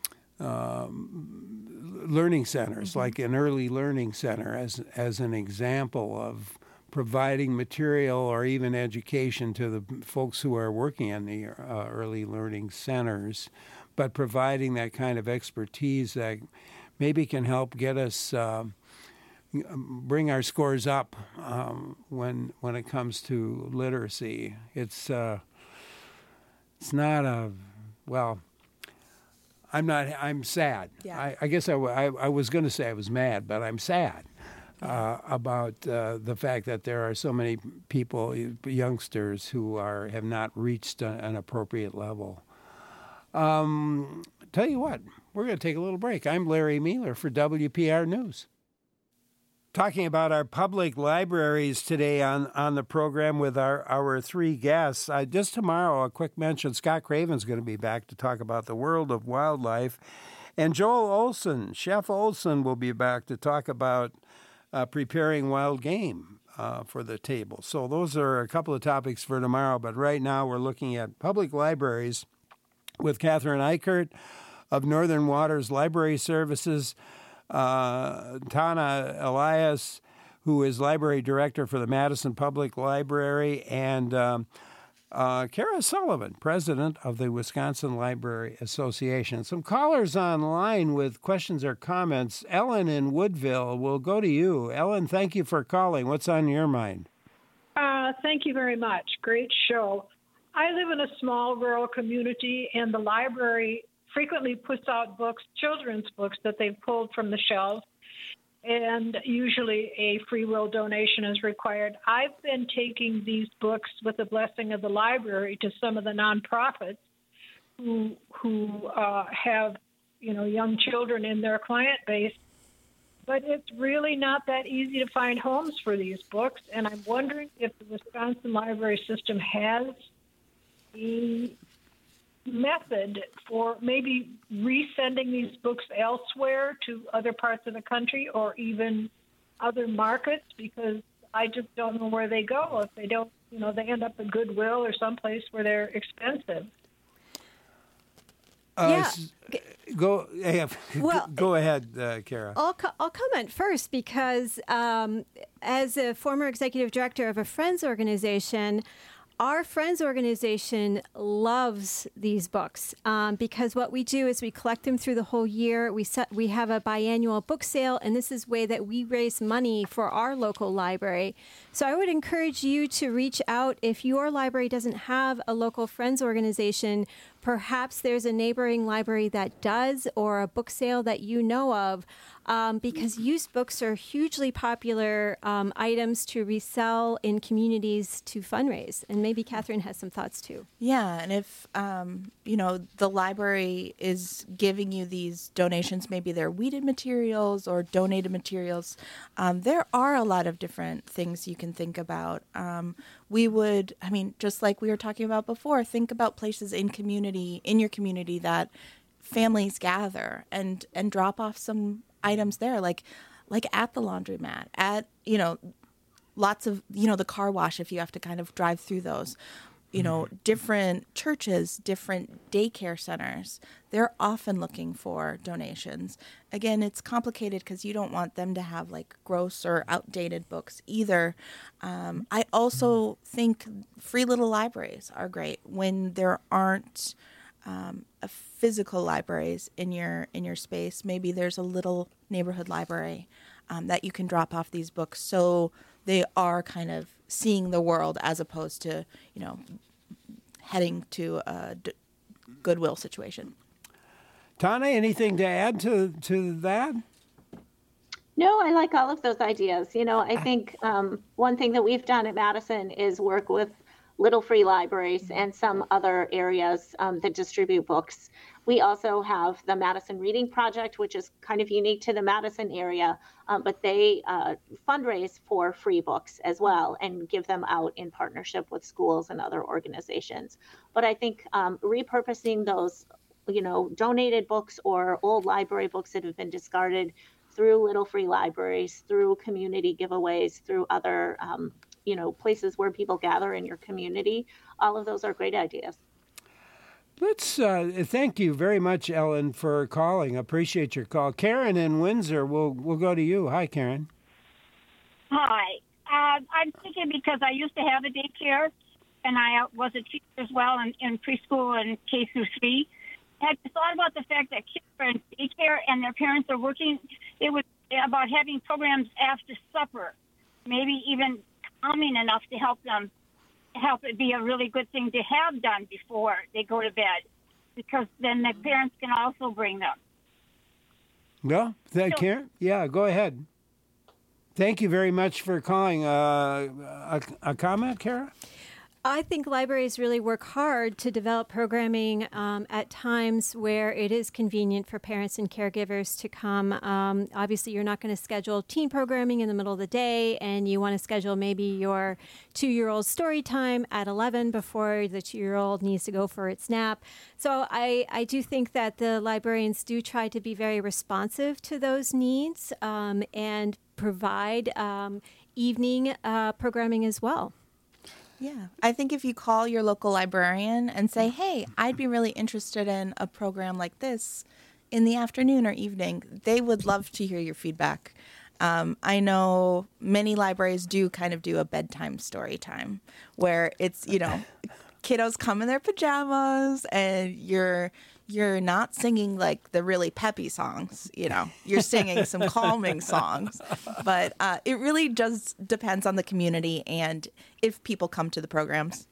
um, learning centers, mm-hmm. like an early learning center as as an example of providing material or even education to the folks who are working in the uh, early learning centers, but providing that kind of expertise that maybe can help get us uh, bring our scores up um, when when it comes to literacy. It's uh, it's not a well. I'm not. I'm sad. Yeah. I, I guess I, I, I was going to say I was mad, but I'm sad. Uh, about uh, the fact that there are so many people, youngsters, who are have not reached a, an appropriate level. Um, tell you what, we're going to take a little break. I'm Larry Mealer for W P R News. Talking about our public libraries today on, on the program with our, our three guests. Uh, just tomorrow, a quick mention, Scott Craven's going to be back to talk about the world of wildlife. And Joel Olson, Chef Olson, will be back to talk about Uh, preparing wild game uh, for the table. So those are a couple of topics for tomorrow. But right now we're looking at public libraries with Catherine Eichert of Northern Waters Library Services, uh, Tana Elias, who is library director for the Madison Public Library, and um, uh, Kara Sullivan, president of the Wisconsin Library Association. Some callers online with questions or comments. Ellen in Woodville, we'll go to you. Ellen, thank you for calling. What's on your mind? Uh, thank you very much. Great show. I live in a small rural community, and the library frequently puts out books, children's books, that they've pulled from the shelves, and usually a free will donation is required. I've been taking these books with the blessing of the library to some of the nonprofits who who uh, have, you know, young children in their client base. But it's really not that easy to find homes for these books, and I'm wondering if the Wisconsin library system has a method for maybe resending these books elsewhere to other parts of the country or even other markets? Because I just don't know where they go. If they don't, you know, they end up at Goodwill or someplace where they're expensive. Uh, Yeah. Go, yeah, Well, go ahead, uh, Kara. I'll, co- I'll comment first because um, as a former executive director of a Friends organization, our Friends organization loves these books um, because what we do is we collect them through the whole year. We set, we have a biannual book sale, and this is a way that we raise money for our local library. So I would encourage you to reach out if your library doesn't have a local Friends organization. Perhaps there's a neighboring library that does, or a book sale that you know of, um, because used books are hugely popular um, items to resell in communities to fundraise. And maybe Catherine has some thoughts too. Yeah, and if um, you know the library is giving you these donations, maybe they're weeded materials or donated materials. Um, there are a lot of different things you can think about. Um, we would, I mean, just like we were talking about before, think about places in community, in your community that families gather and and drop off some items there, like like at the laundromat, at you know. Lots of, you know, the car wash, if you have to kind of drive through those, you know, different churches, different daycare centers, they're often looking for donations. Again, it's complicated because you don't want them to have like gross or outdated books either. Um, I also think free little libraries are great when there aren't um, a physical libraries in your in your space. Maybe there's a little neighborhood library um, that you can drop off these books. So they are kind of seeing the world as opposed to, you know, heading to a d- Goodwill situation. Tana, anything to add to, to that? No, I like all of those ideas. You know, I think um, one thing that we've done at Madison is work with Little Free Libraries and some other areas um, that distribute books. We also have the Madison Reading Project, which is kind of unique to the Madison area, um, but they uh, fundraise for free books as well and give them out in partnership with schools and other organizations. But I think um, repurposing those, you know, donated books or old library books that have been discarded through Little Free Libraries, through community giveaways, through other, um, you know, places where people gather in your community, all of those are great ideas. Let's uh, thank you very much, Ellen, for calling. Appreciate your call. Karen in Windsor, we'll we'll go to you. Hi, Karen. Hi. Uh, I'm thinking because I used to have a daycare, and I was a teacher as well in, in preschool and K through three. Had you thought about the fact that kids are in daycare and their parents are working? It was about having programs after supper, maybe even calming enough to help them, help it be a really good thing to have done before they go to bed, because then the parents can also bring them. Well, that, So- Karen? Yeah, go ahead. Thank you very much for calling. Uh, a, a comment, Kara? I think libraries really work hard to develop programming um, at times where it is convenient for parents and caregivers to come. Um, obviously, you're not going to schedule teen programming in the middle of the day, and you want to schedule maybe your two-year-old story time at eleven before the two-year-old needs to go for its nap. So I, I do think that the librarians do try to be very responsive to those needs um, and provide um, evening uh, programming as well. Yeah, I think if you call your local librarian and say, hey, I'd be really interested in a program like this in the afternoon or evening, they would love to hear your feedback. Um, I know many libraries do kind of do a bedtime story time where it's, you know, kiddos come in their pajamas and you're you're not singing like the really peppy songs, you know, you're singing some calming songs. But uh, it really just depends on the community and if people come to the programs.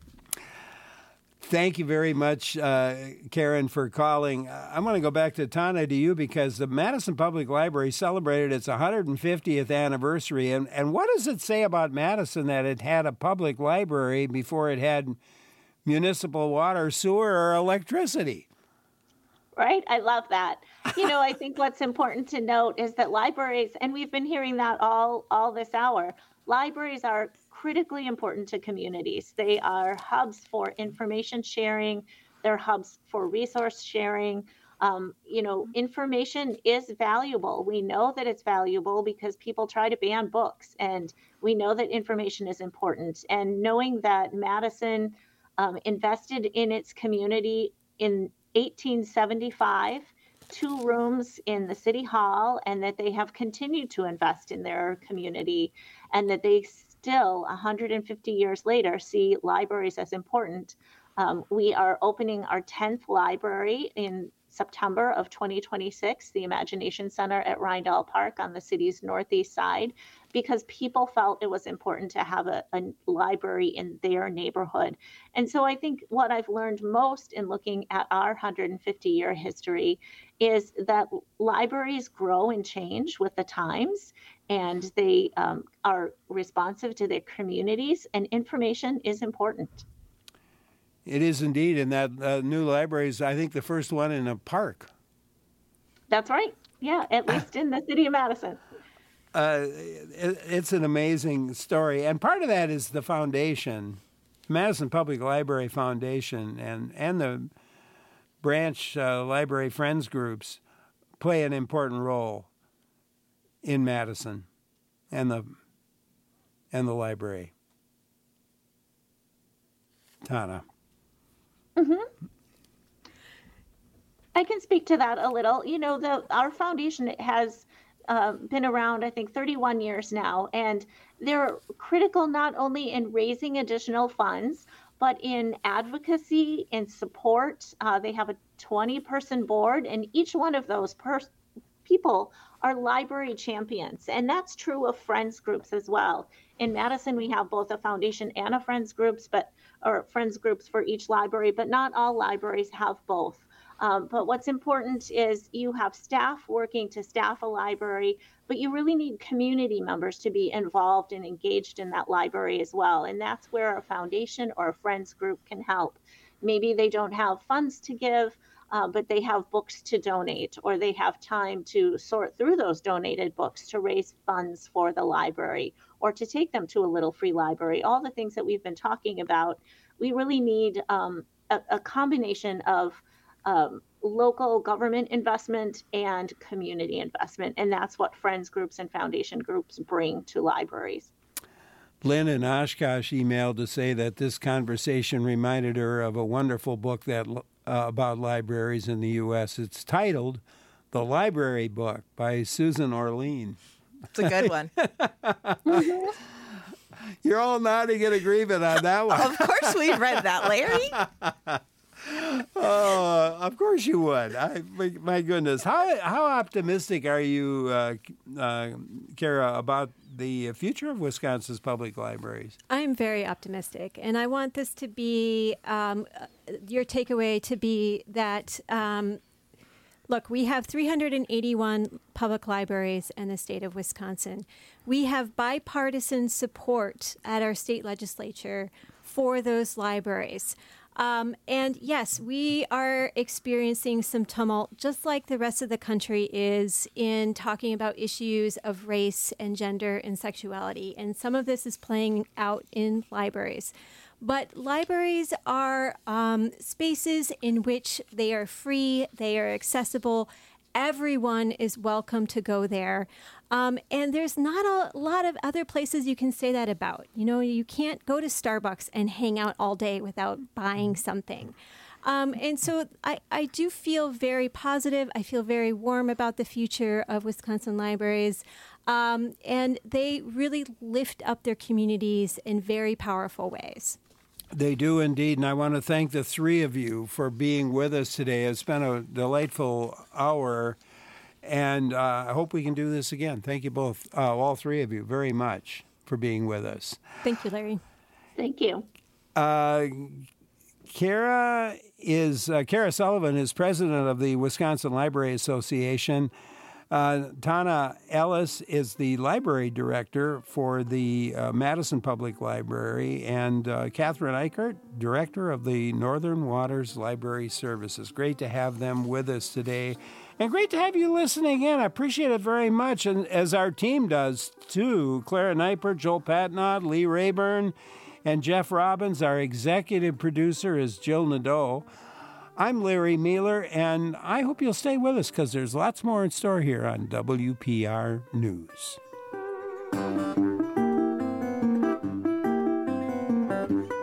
Thank you very much, uh, Karen, for calling. Uh, I'm going to go back to Tana, to you, because the Madison Public Library celebrated its one hundred fiftieth anniversary. And, and what does it say about Madison that it had a public library before it had municipal water, sewer, or electricity? Right? I love that. You know, I think what's important to note is that libraries, and we've been hearing that all, all this hour, libraries are critically important to communities. They are hubs for information sharing, They're hubs for resource sharing. Um, you know, information is valuable. We know that it's valuable because people try to ban books, and we know that information is important. And knowing that Madison um, invested in its community in eighteen seventy-five, two rooms in the city hall, and that they have continued to invest in their community, and that they still, one hundred fifty years later, see libraries as important. Um, we are opening our tenth library in September of twenty twenty-six, the Imagination Center at Rindall Park on the city's northeast side, because people felt it was important to have a, a library in their neighborhood. And so I think what I've learned most in looking at our one hundred fifty year history is that libraries grow and change with the times, and they um, are responsive to their communities, and information is important. It is indeed, and that uh, new library is, I think, the first one in a park. That's right. Yeah, at least in the city of Madison. Uh, it, it's an amazing story, and part of that is the foundation, Madison Public Library Foundation, and and the branch uh, library friends groups play an important role in Madison and the and the library. Tana. Mm-hmm. I can speak to that a little. You know, the our foundation has uh, been around, I think, thirty-one years now, and they're critical not only in raising additional funds, but in advocacy and support. Uh, they have a twenty person board, and each one of those pers- people are library champions, and that's true of friends groups as well. In Madison, we have both a foundation and a friends groups, but or friends groups for each library, but not all libraries have both. Um, but what's important is you have staff working to staff a library, but you really need community members to be involved and engaged in that library as well. And that's where a foundation or a friends group can help. Maybe they don't have funds to give, uh, but they have books to donate, or they have time to sort through those donated books to raise funds for the library, or to take them to a little free library. All the things that we've been talking about, we really need um, a, a combination of um, local government investment and community investment. And that's what friends groups and foundation groups bring to libraries. Lynn in Oshkosh emailed to say that this conversation reminded her of a wonderful book that uh, about libraries in the U S. It's titled The Library Book by Susan Orlean. It's a good one. You're all nodding in agreement on that one. Of course we read that, Larry. Oh, of course you would. I, my, my goodness. How how optimistic are you, uh, uh, Kara, about the future of Wisconsin's public libraries? I'm very optimistic, and I want this to be, um, your takeaway to be that, um, look, we have three hundred eighty-one public libraries in the state of Wisconsin. We have bipartisan support at our state legislature for those libraries. Um, and yes, we are experiencing some tumult, just like the rest of the country is, in talking about issues of race and gender and sexuality. And some of this is playing out in libraries. But libraries are um, spaces in which they are free, they are accessible. Everyone is welcome to go there. Um, and there's not a lot of other places you can say that about. You know, you can't go to Starbucks and hang out all day without buying something. Um, and so I, I do feel very positive. I feel very warm about the future of Wisconsin libraries. Um, and they really lift up their communities in very powerful ways. They do indeed, and I want to thank the three of you for being with us today. It's been a delightful hour, and uh, I hope we can do this again. Thank you both, uh, all three of you, very much for being with us. Thank you, Larry. Thank you. Uh, Kara is uh, Kara Sullivan is president of the Wisconsin Library Association. Uh, Tana Ellis is the library director for the uh, Madison Public Library, and uh, Catherine Eichert, director of the Northern Waters Library Services. Great to have them with us today, and great to have you listening in. I appreciate it very much, and as our team does too. Clara Neipert, Joel Patnod, Lee Rayburn, and Jeff Robbins. Our executive producer is Jill Nadeau. I'm Larry Mealer, and I hope you'll stay with us because there's lots more in store here on W P R News.